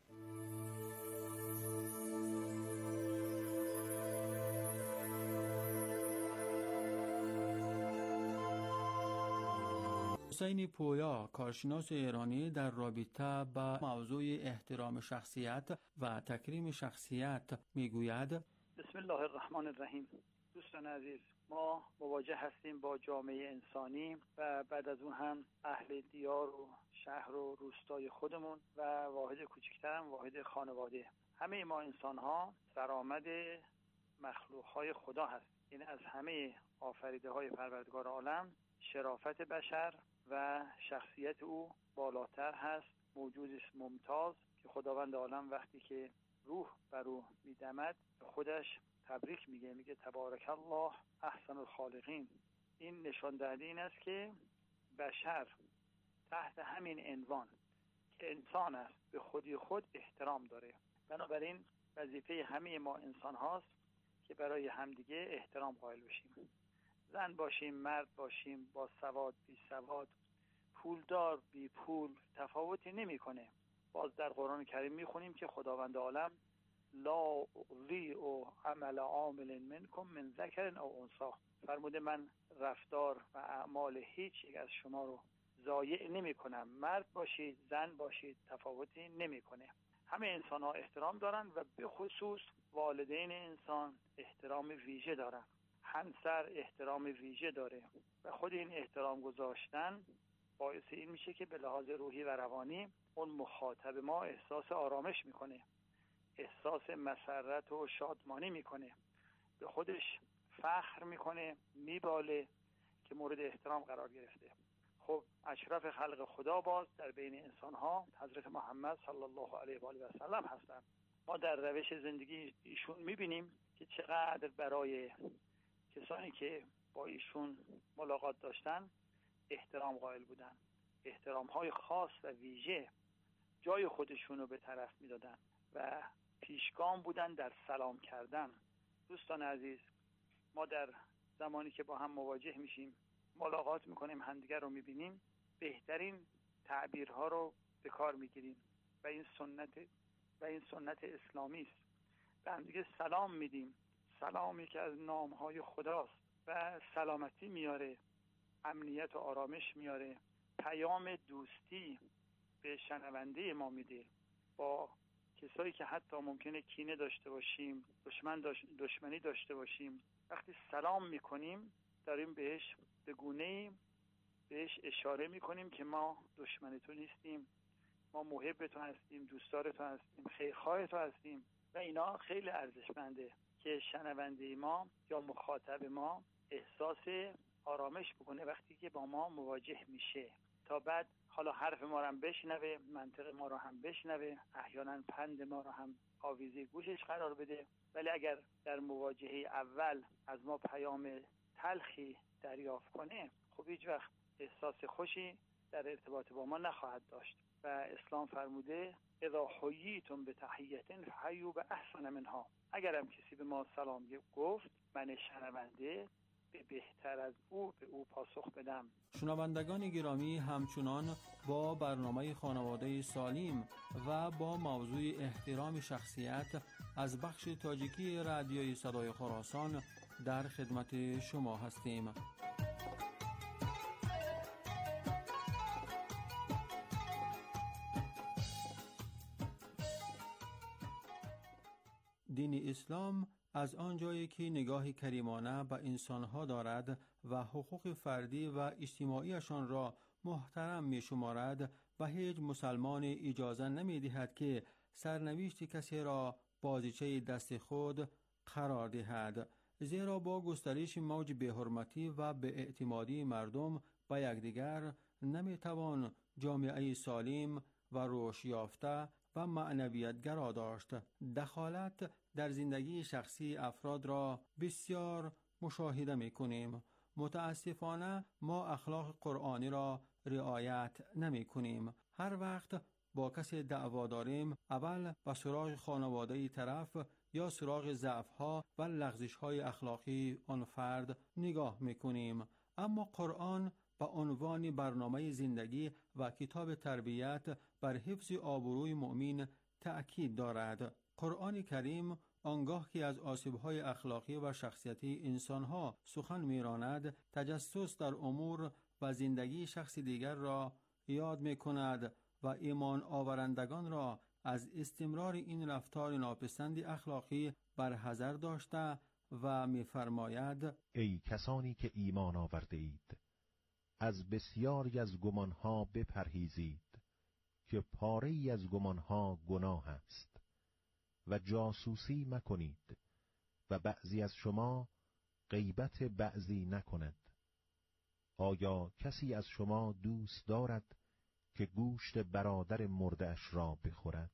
حسین پویا، کارشناس ایرانی، در رابطه با موضوع احترام شخصیت و تکریم شخصیت میگوید: بسم الله الرحمن الرحیم. دوستان عزیز، ما مواجه هستیم با جامعه انسانی و بعد از اون هم اهل دیار و شهر و روستای خودمون و واحد کوچکتر هم واحد خانواده. همه ما انسان ها سرآمد مخلوق های خدا هست. این از همه آفریده های پروردگار عالم شرافت بشر و شخصیت او بالاتر هست. موجودی ممتاز که خداوند عالم وقتی که روح بر او میدمد خودش تبریک میگه، میگه تبارک الله احسن الخالقین. این نشان دهنده این است که بشر تحت همین عنوان که انسان است به خودی خود احترام داره. بنابراین وظیفه همه ما انسان هاست که برای همدیگه احترام قائل بشیم. زن باشیم، مرد باشیم، با سواد، بی سواد، پولدار، بی پول، تفاوتی نمیکنه. باز در قرآن کریم میخونیم که خداوند عالم لا اضیع عمل عامل منکم من ذکر او انثی، فرموده من رفتار و اعمال هیچ یک از شما رو ضایع نمی کنم. مرد باشید، زن باشید، تفاوتی نمیکنه. همه انسان ها احترام دارن و به خصوص والدین انسان احترام ویژه دارن. همسر احترام ویژه داره و خود این احترام گذاشتن باعث این میشه که به لحاظ روحی و روانی اون مخاطب ما احساس آرامش میکنه. احساس مسرت و شادمانی میکنه، به خودش فخر میکنه، میباله که مورد احترام قرار گرفته. خب اشرف خلق خدا باز در بین انسانها حضرت محمد صلی الله علیه و آله و سلم هستند. ما در روش زندگی ایشون میبینیم که چقدر برای کسانی که با ایشون ملاقات داشتن احترام قائل بودن، احترام‌های خاص و ویژه جای خودشون رو به طرف میدادن و پیشگام بودن در سلام کردن. دوستان عزیز، ما در زمانی که با هم مواجه میشیم، ملاقات میکنیم، همدیگر رو میبینیم، بهترین تعبیرها رو به کار میگیریم و این سنت و این سنت اسلامی است. به همدیگه سلام میدیم، سلامی که از نامهای خداست و سلامتی میاره، امنیت و آرامش میاره، پیام دوستی به شنونده ما میده. با کسایی که حتی ممکنه کینه داشته باشیم، دشمن داش... دشمنی داشته باشیم، وقتی سلام میکنیم داریم بهش به گونه‌ای بهش اشاره میکنیم که ما دشمن تو نیستیم، ما محب تو هستیم، دوستدار تو هستیم، خیرخواه تو هستیم و اینا خیلی ارزشمنده که شنونده ما یا مخاطب ما احساس آرامش بکنه وقتی که با ما مواجه میشه، تا بعد حالا حرف ما رو هم بشنوه، منطق ما رو هم بشنوه، احیانا پند ما رو هم آویزه گوشش قرار بده. ولی اگر در مواجهه اول از ما پیام تلخی دریافت کنه، خب هیچ وقت احساس خوشی در ارتباط با ما نخواهد داشت و اسلام فرموده اذا حییتم بتحیة فحیوا باحسن منها. اگر هم کسی به ما سلام گفت، من شنونده به بهتر از او به او پاسخ بدم. شنوندگان گرامی، همچنان با برنامه خانواده سالم و با موضوع احترام شخصیت از بخش تاجیکی رادیوی صدای خراسان در خدمت شما هستیم. دین اسلام از آنجایی که نگاه کریمانه به انسانها دارد و حقوق فردی و اجتماعیشان را محترم می شمارد و هیچ مسلمان اجازه نمی دهد که سرنوشت کسی را بازیچه دست خود قرار دهد، زیرا با گسترش موج بی‌حرمتی و بی‌اعتمادی مردم به یکدیگر نمی توان جامعه سالم و رشد یافته و معنویت‌گرا داشت. دخالت در زندگی شخصی افراد را بسیار مشاهده می‌کنیم. متاسفانه ما اخلاق قرآنی را رعایت نمی‌کنیم. هر وقت با کسی دعوا داریم، اول به سراغ خانواده طرف یا سراغ ضعف‌ها و لغزش‌های اخلاقی آن فرد نگاه می‌کنیم. اما قرآن به عنوان برنامه زندگی و کتاب تربیت بر حفظ آبروی مؤمن تأکید دارد. قرآن کریم آنگاه که از آسیب‌های اخلاقی و شخصیتی انسان‌ها سخن می‌راند، تجسس در امور و زندگی شخص دیگر را یاد می‌کند و ایمان آورندگان را از استمرار این رفتار ناپسند اخلاقی برحذر داشته و می‌فرماید: ای کسانی که ایمان آورده اید، از بسیاری از گمانها بپرهیزید که پاره‌ای از گمانها گناه است و جاسوسی مکنید و بعضی از شما غیبت بعضی نکند. آیا کسی از شما دوست دارد که گوشت برادر مرده‌اش را بخورد؟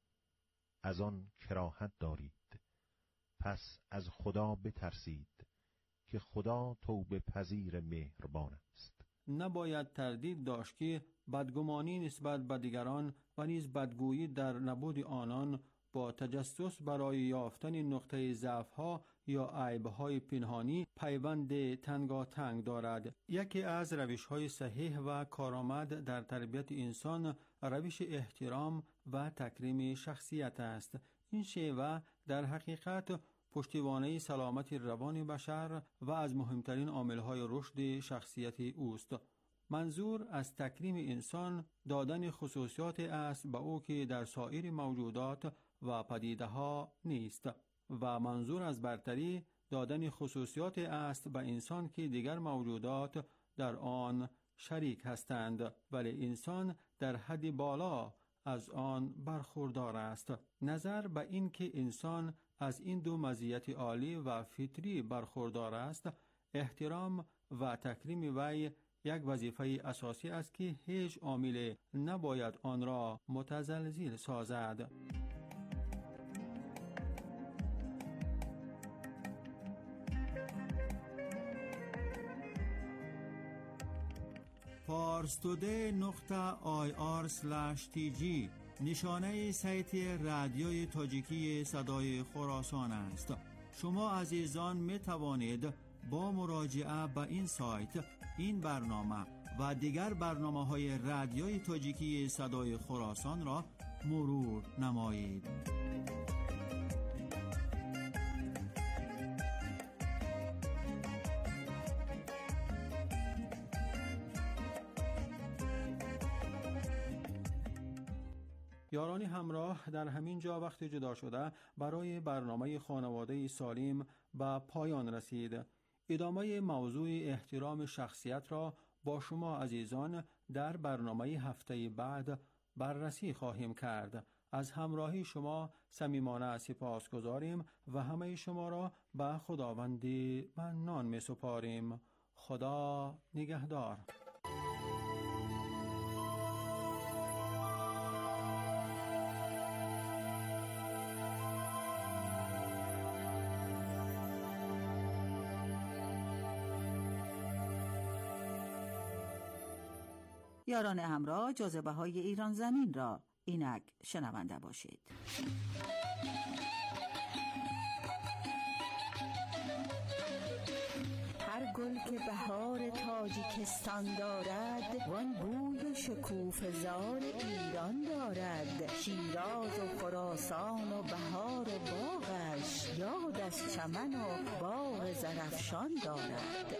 از آن کراهت دارید. پس از خدا بترسید که خدا توبه پذیر مهربان است. نباید تردید داشت که بدگمانی نسبت به دیگران و نیز بدگویی در نبود آنان با تجسس برای یافتن نقطه ضعف‌ها یا عیب‌های پنهانی پیوند تنگاتنگ دارد. یکی از روش‌های صحیح و کارآمد در تربیت انسان روش احترام و تکریم شخصیت است. این شیوه در حقیقت پشتیبانی سلامت روان بشر و از مهمترین عامل‌های رشد شخصیت اوست. منظور از تکریم انسان دادن خصوصیات است به او که در سایر موجودات و پدیده‌ها نیست و منظور از برتری دادن خصوصیات است به انسان که دیگر موجودات در آن شریک هستند، ولی انسان در حد بالا از آن برخوردار است. نظر به این که انسان از این دو مزیت عالی و فطری برخوردار است، احترام و تکریم وی یک وظیفه اساسی است که هیچ عامل نباید آن را متزلزل سازد. پارستوده نقطه آی آر سلش تی جی نشانه سایت رادیوی تاجیکی صدای خراسان است. شما عزیزان می توانید با مراجعه به این سایت این برنامه و دیگر برنامه های رادیوی تاجیکی صدای خراسان را مرور نمایید. یارانی همراه، در همین جا وقت جدا شده برای برنامه خانواده سالم به پایان رسید. ادامه موضوع احترام شخصیت را با شما عزیزان در برنامه هفته بعد بررسی خواهیم کرد. از همراهی شما صمیمانه سپاسگزاریم و همه شما را به خداوند منان می سپاریم. خدا نگهدار. یاران همراه، جاذبه های ایران زمین را اینک شنونده باشید. هر گل که بهار تاجیکستان دارد، وان بوی شکوفه زار ایران دارد. شیراز و خراسان و بهار باغش، یاد از چمن و باغ زرفشان دارد.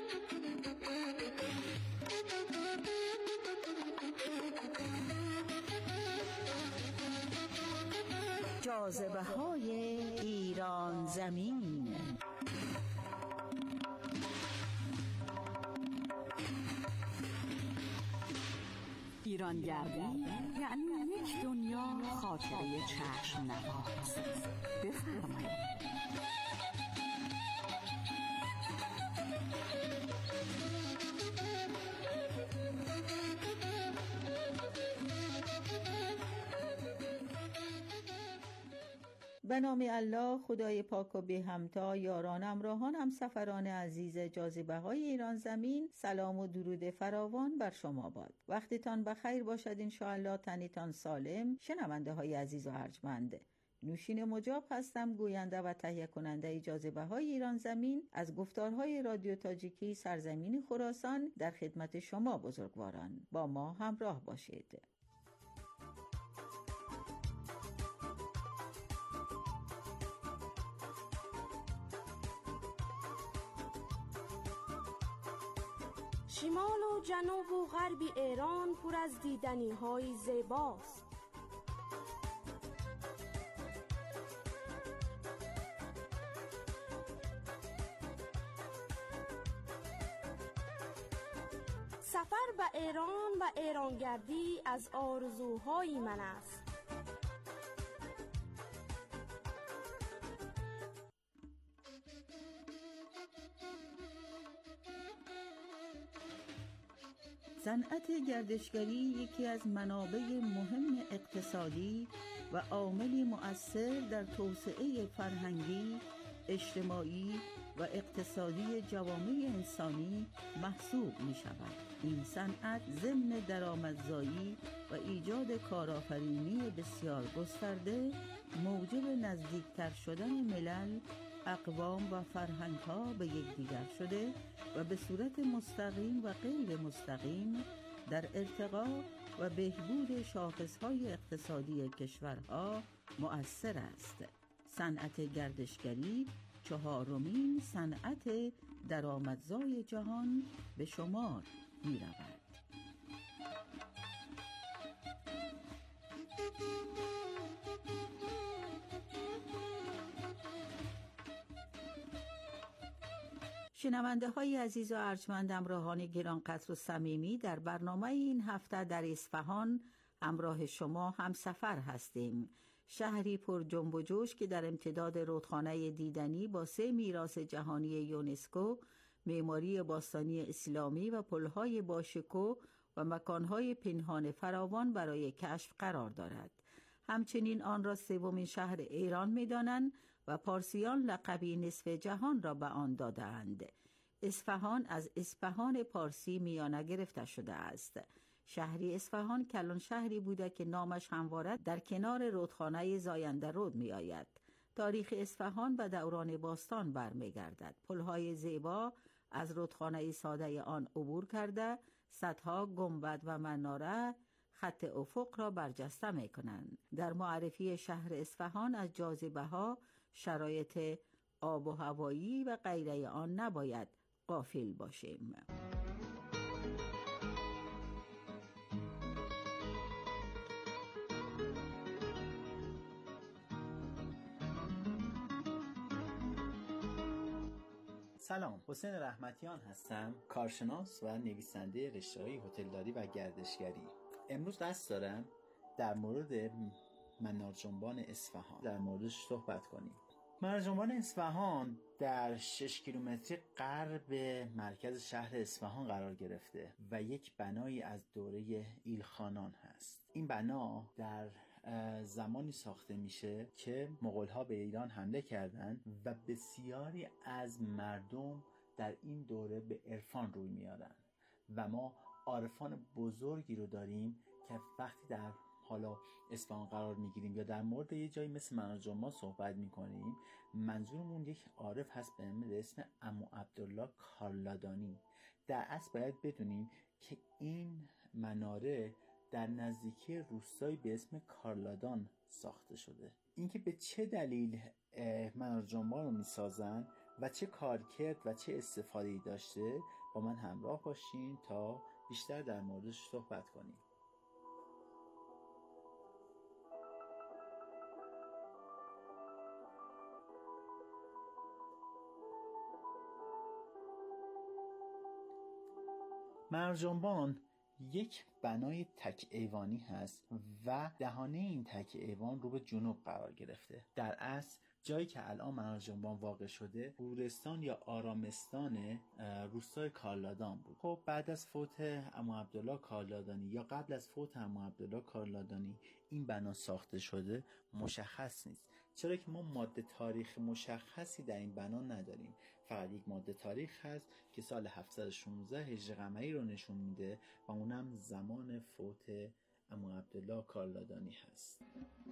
جاذبه های ایران زمین. ایرانگردی یعنی یک دنیا خاطره چشم نواز. بفرمایید. به نام الله، خدای پاک و بی همتا، یاران همراهان، همسفران عزیز جاذبه های ایران زمین، سلام و درود فراوان بر شما باد. وقتتان بخیر باشد انشاءالله، تنیتان سالم. شنونده های عزیز و ارجمند، نوشین مجاب هستم، گوینده و تهیه کننده جاذبه های ایران زمین از گفتارهای رادیو تاجیکی سرزمین خراسان در خدمت شما بزرگواران. با ما همراه باشید. شمال و جنوب و غرب ایران پر از دیدنی های زیباست. سفر به ایران و ایرانگردی از آرزوهای من است. صنعت گردشگری یکی از منابع مهم اقتصادی و عاملی مؤثر در توسعه فرهنگی، اجتماعی و اقتصادی جوامع انسانی محسوب می شود. این صنعت ضمن درآمدزایی و ایجاد کارآفرینی بسیار گسترده، موجب نزدیکتر شدن ملل، اقوام و فرهنگ‌ها به یکدیگر شده و به صورت مستقیم و غیر مستقیم در ارتقا و بهبود شاخص‌های اقتصادی کشورها مؤثر است. صنعت گردشگری چهارمین صنعت درآمدزای جهان به شمار می‌رود. شنونده های عزیز و ارجمند، همراهان گرانقدر و صمیمی، در برنامه این هفته در اصفهان همراه شما هم سفر هستیم. شهری پر جنب و جوش که در امتداد رودخانه دیدنی با سه میراث جهانی یونسکو، معماری باستانی اسلامی و پل‌های باشکوه و مکان‌های پنهان فراوان برای کشف قرار دارد. همچنین آن را سومین شهر ایران می‌دانند و پارسیان لقبی نصف جهان را به آن داده‌اند. اصفهان از اصفهان پارسی میانه گرفته شده است. شهری اصفهان کلان شهری بوده که نامش همواره در کنار رودخانه زاینده رود می آید. تاریخ اصفهان به دوران باستان برمیگردد. پل‌های زیبا از رودخانه ساده آن عبور کرده، صدها گنبد و مناره خط افق را برجسته می کنند. در معرفی شهر اصفهان از جاذبه‌ها، شرایط آب و هوایی و غیره آن نباید غافل باشیم. سلام، حسین رحمتیان هستم، کارشناس و نویسنده رشته‌های هتلداری و گردشگری. امروز قصد دارم در مورد منار جنبان اصفهان در موردش صحبت کنیم. منار جنبان اصفهان در شش کیلومتری غرب مرکز شهر اصفهان قرار گرفته و یک بنایی از دوره ایلخانان هست. این بنا در زمانی ساخته میشه که مغول‌ها به ایران حمله کردند و بسیاری از مردم در این دوره به عرفان روی میارن و ما عارفان بزرگی رو داریم که وقتی در حالا اصفهان قرار میگیریم یا در مورد یه جایی مثل منار جنبان صحبت میکنیم، منظورمون یک عارف هست به اسم عمو عبدالله کارلادانی. در اصل باید بدونیم که این مناره در نزدیکی روستایی به اسم کارلادان ساخته شده. اینکه به چه دلیل منار جنبان رو میسازن و چه کارکرد و چه استفاده‌ای داشته، با من همراه باشین تا بیشتر در موردش صحبت کنیم. منار جنبان یک بنای تک ایوانی هست و دهانه این تک ایوان رو به جنوب قرار گرفته. در اصل جایی که الان منار جنبان واقع شده گورستان یا آرامستان روستای کارلادان بود. خب بعد از فوت عمو عبدالله کارلادانی یا قبل از فوت عمو عبدالله کارلادانی این بنا ساخته شده مشخص نیست، چرا که ما ماده تاریخ مشخصی در این بنا نداریم. فقط یک ماده تاریخ هست که سال هفتصد و شانزده هجری قمری رو نشون میده و اونم زمان فوت عمو عبدالله کارلادانی هست.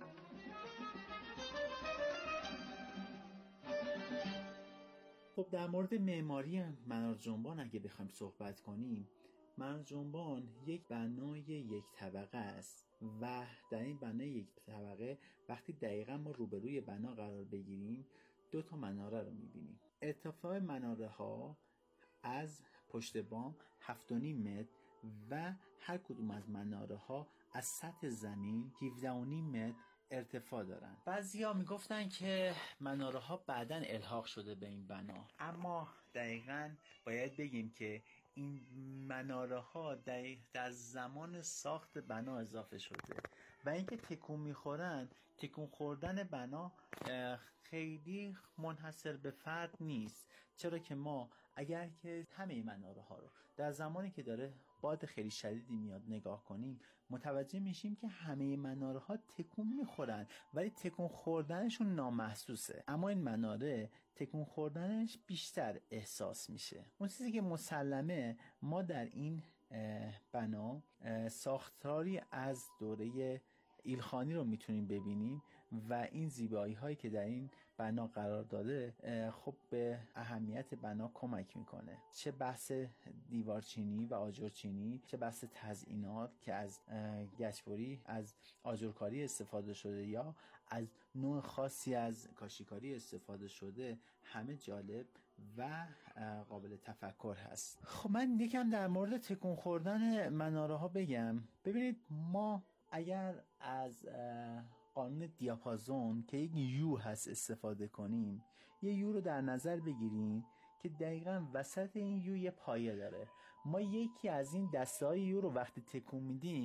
خب در مورد معماری منار جنبان اگه بخوایم صحبت کنیم، منار جنبان یک بنای یک طبقه است و در این بنای یک طبقه وقتی دقیقا ما روبروی بنا قرار بگیریم دو تا مناره رو میبینیم. ارتفاع مناره ها از پشت بام هفت و نیم متر و هر کدوم از مناره ها از سطح زمین هفده و نیم متر ارتفاع دارن. بعضیا میگفتن که مناره ها بعداً الحاق شده به این بنا، اما دقیقاً باید بگیم که این مناره ها در زمان ساخت بنا اضافه شده و اینکه تکون میخورن، تکون خوردن بنا خیلی منحصر به فرد نیست، چرا که ما اگر که همه مناره ها رو در زمانی که داره باد خیلی شدیدی میاد نگاه کنیم متوجه میشیم که همه مناره ها تکون میخورن ولی تکون خوردنشون نامحسوسه، اما این مناره تکون خوردنش بیشتر احساس میشه. اون چیزی که مسلمه ما در این بنا ساختاری از دوره ایلخانی رو میتونیم ببینیم و این زیبایی هایی که در این بنا قرار داده خب به اهمیت بنا کمک میکنه، چه بحث دیوارچینی و آجرچینی، چه بحث تزئینات که از گچبری از آجرکاری استفاده شده یا از نوع خاصی از کاشیکاری استفاده شده، همه جالب و قابل تفکر هست. خب من یکم در مورد تکون خوردن مناره ها بگم. ببینید ما اگر از قانون دیاپازون که یک یو هست استفاده کنیم، یه یو رو در نظر بگیریم که دقیقاً وسط این یو یه پایه داره. ما یکی از این دسته‌های یو رو وقتی تکون میدیم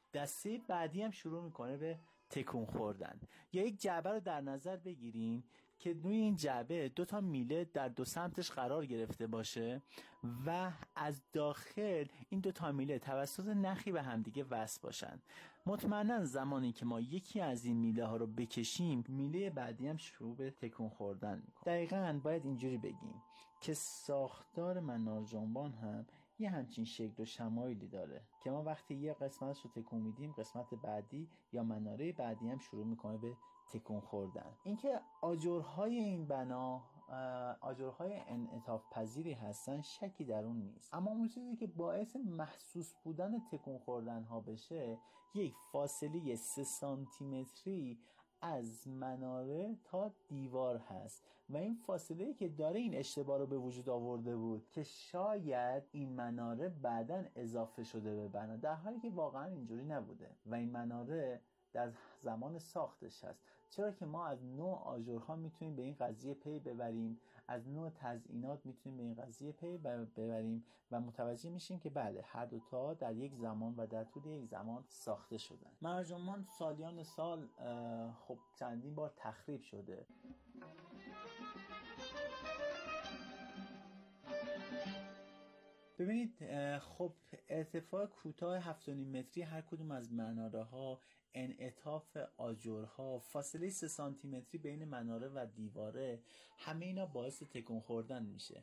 دسته بعدی هم شروع میکنه به تکون خوردن. یا یک جعبه رو در نظر بگیرین که روی این جعبه دو تا میله در دو سمتش قرار گرفته باشه و از داخل این دو تا میله توسط نخی به همدیگه وصل باشن. مطمئنا زمانی که ما یکی از این میله ها رو بکشیم، میله بعدی هم شروع به تکون خوردن میکنه. دقیقاً باید اینجوری بگیم که ساختار منار جنبان هم یه همچین شکل و شمایلی داره که ما وقتی یه قسمتش رو تکون میدیم، قسمت بعدی یا مناره بعدی هم شروع میکنه به تکون خوردن. اینکه آجرهای این بنا آجرهای انعطاف پذیری هستن شکی در اون نیست، اما اون چیزی که باعث محسوس بودن تکون خوردن ها بشه یک فاصله سه سانتی متری از مناره تا دیوار هست و این فاصله که داره این اشتباه رو به وجود آورده بود که شاید این مناره بعداً اضافه شده به بنا، در حالی که واقعا اینجوری نبوده و این مناره در زمان ساختش هست. چرا که ما از نوع آجرها میتونیم به این قضیه پی ببریم، از نوع تزیینات میتونیم به این قضیه پی ببریم و متوجه میشیم که بله هر دوتا در یک زمان و در طول یک زمان ساخته شدن. منار جنبان سالیان سال خب چندین بار تخریب شده. ببینید خب ارتفاع کوتاه هفت و نیم متری هر کدوم از مناره ها، انعطاف آجرها، فاصله سه سانتی متری بین مناره و دیواره، همه اینا باعث تکون خوردن میشه.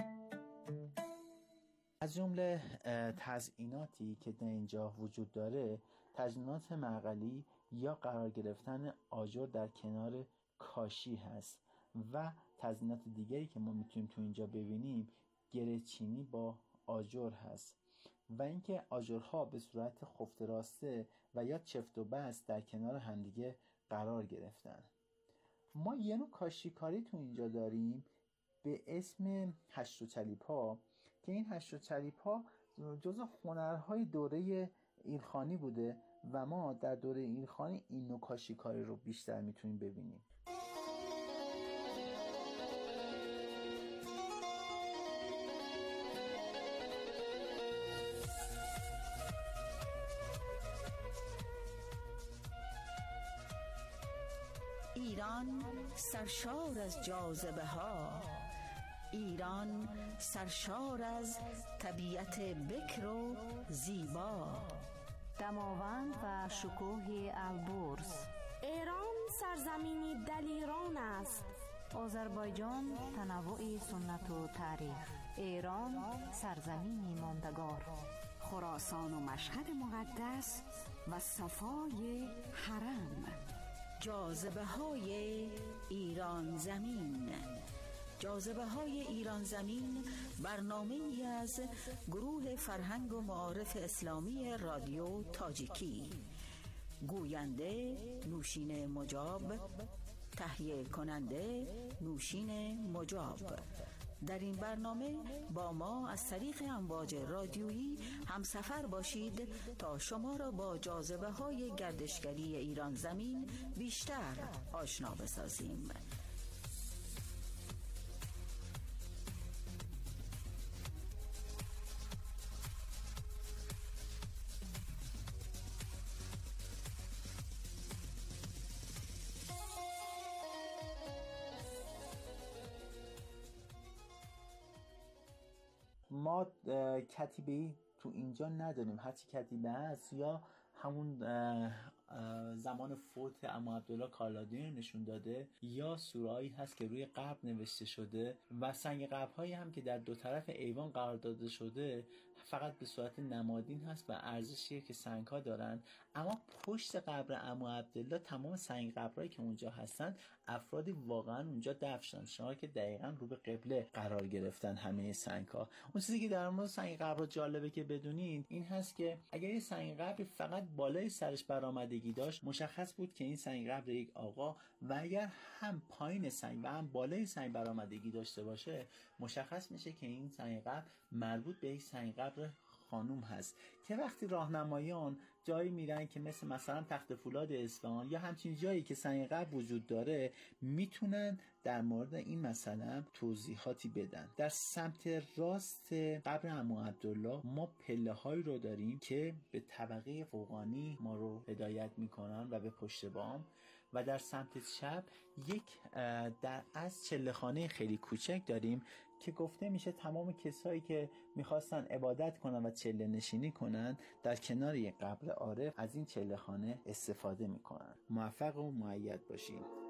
از جمله تزییناتی که در اینجا وجود داره، تزیینات معقلی یا قرار گرفتن آجر در کنار کاشی هست و تزیینات دیگری که ما میتونیم تو اینجا ببینیم گره چینی با آجر هست و اینکه آجرها به صورت خفته راسته و یا چفت و بست در کنار همدیگه قرار گرفتن. ما یه نوع کاشیکاری تو اینجا داریم به اسم هشت و چلیپ ها که این هشت و چلیپ ها جزو هنرهای دوره ایلخانی بوده و ما در دوره ایلخانی این نوع کاشیکاری رو بیشتر میتونیم ببینیم. ایران سرشار از جاذبه ها، ایران سرشار از طبیعت بکر و زیبا، دماوند و شکوه البرز. ایران سرزمینی دلیران است. آذربایجان تنوع سنت و تاریخ. ایران سرزمینی ماندگار. خراسان و مشهد مقدس و صفای حرم. جاذبه های ایران زمین. جاذبه های ایران زمین برنامه ای از گروه فرهنگ و معارف اسلامی رادیو تاجیکی. گوینده نوشین مجاب، تهیه کننده نوشین مجاب. در این برنامه با ما از طریق امواج رادیویی همسفر باشید تا شما را با جاذبه های گردشگری ایران زمین بیشتر آشنا بسازیم. ما کتیبه‌ای تو اینجا نداریم، هرچی کتیبه هست یا همون زمان فوت عمو عبدالله کارلادی رو نشون داده یا سوره‌ای هست که روی قبر نوشته شده و سنگ قبرهایی هم که در دو طرف ایوان قرار داده شده فقط به صورت نمادین هست و ارزشیه که سنگ‌ها دارن. اما پشت قبر عمو عبدالله تمام سنگ قبرهایی که اونجا هستن افرادی واقعا اونجا دفن شدن، شما که دقیقاً رو به قبله قرار گرفتن همه سنگ‌ها. اون چیزی که در مورد سنگ قبر جالبه که بدونین این هست که اگر یه سنگ قبر فقط بالای سرش برآمدگی داشت مشخص بود که این سنگ قبر یک آقا و اگر هم پایین سنگ و هم بالای سنگ برآمدگی داشته باشه مشخص میشه که این سنگ قبر مربوط به یک سنگ قبر خانوم هست که وقتی راهنمایان جایی میرن که مثل مثلا تخت فولاد اصفهان یا همچین جایی که سنگ قبر وجود داره، میتونن در مورد این مسئله توضیحاتی بدن. در سمت راست قبر عمو عبدالله ما پله هایی رو داریم که به طبقه فوقانی ما رو هدایت میکنن و به پشت بام، و در سمت چپ یک در از چله‌خانه خیلی کوچک داریم که گفته میشه تمام کسایی که میخواستن عبادت کنن و چله نشینی کنن در کنار یک قبر عارف از این چله‌خانه استفاده میکنن. موفق و مؤید باشین.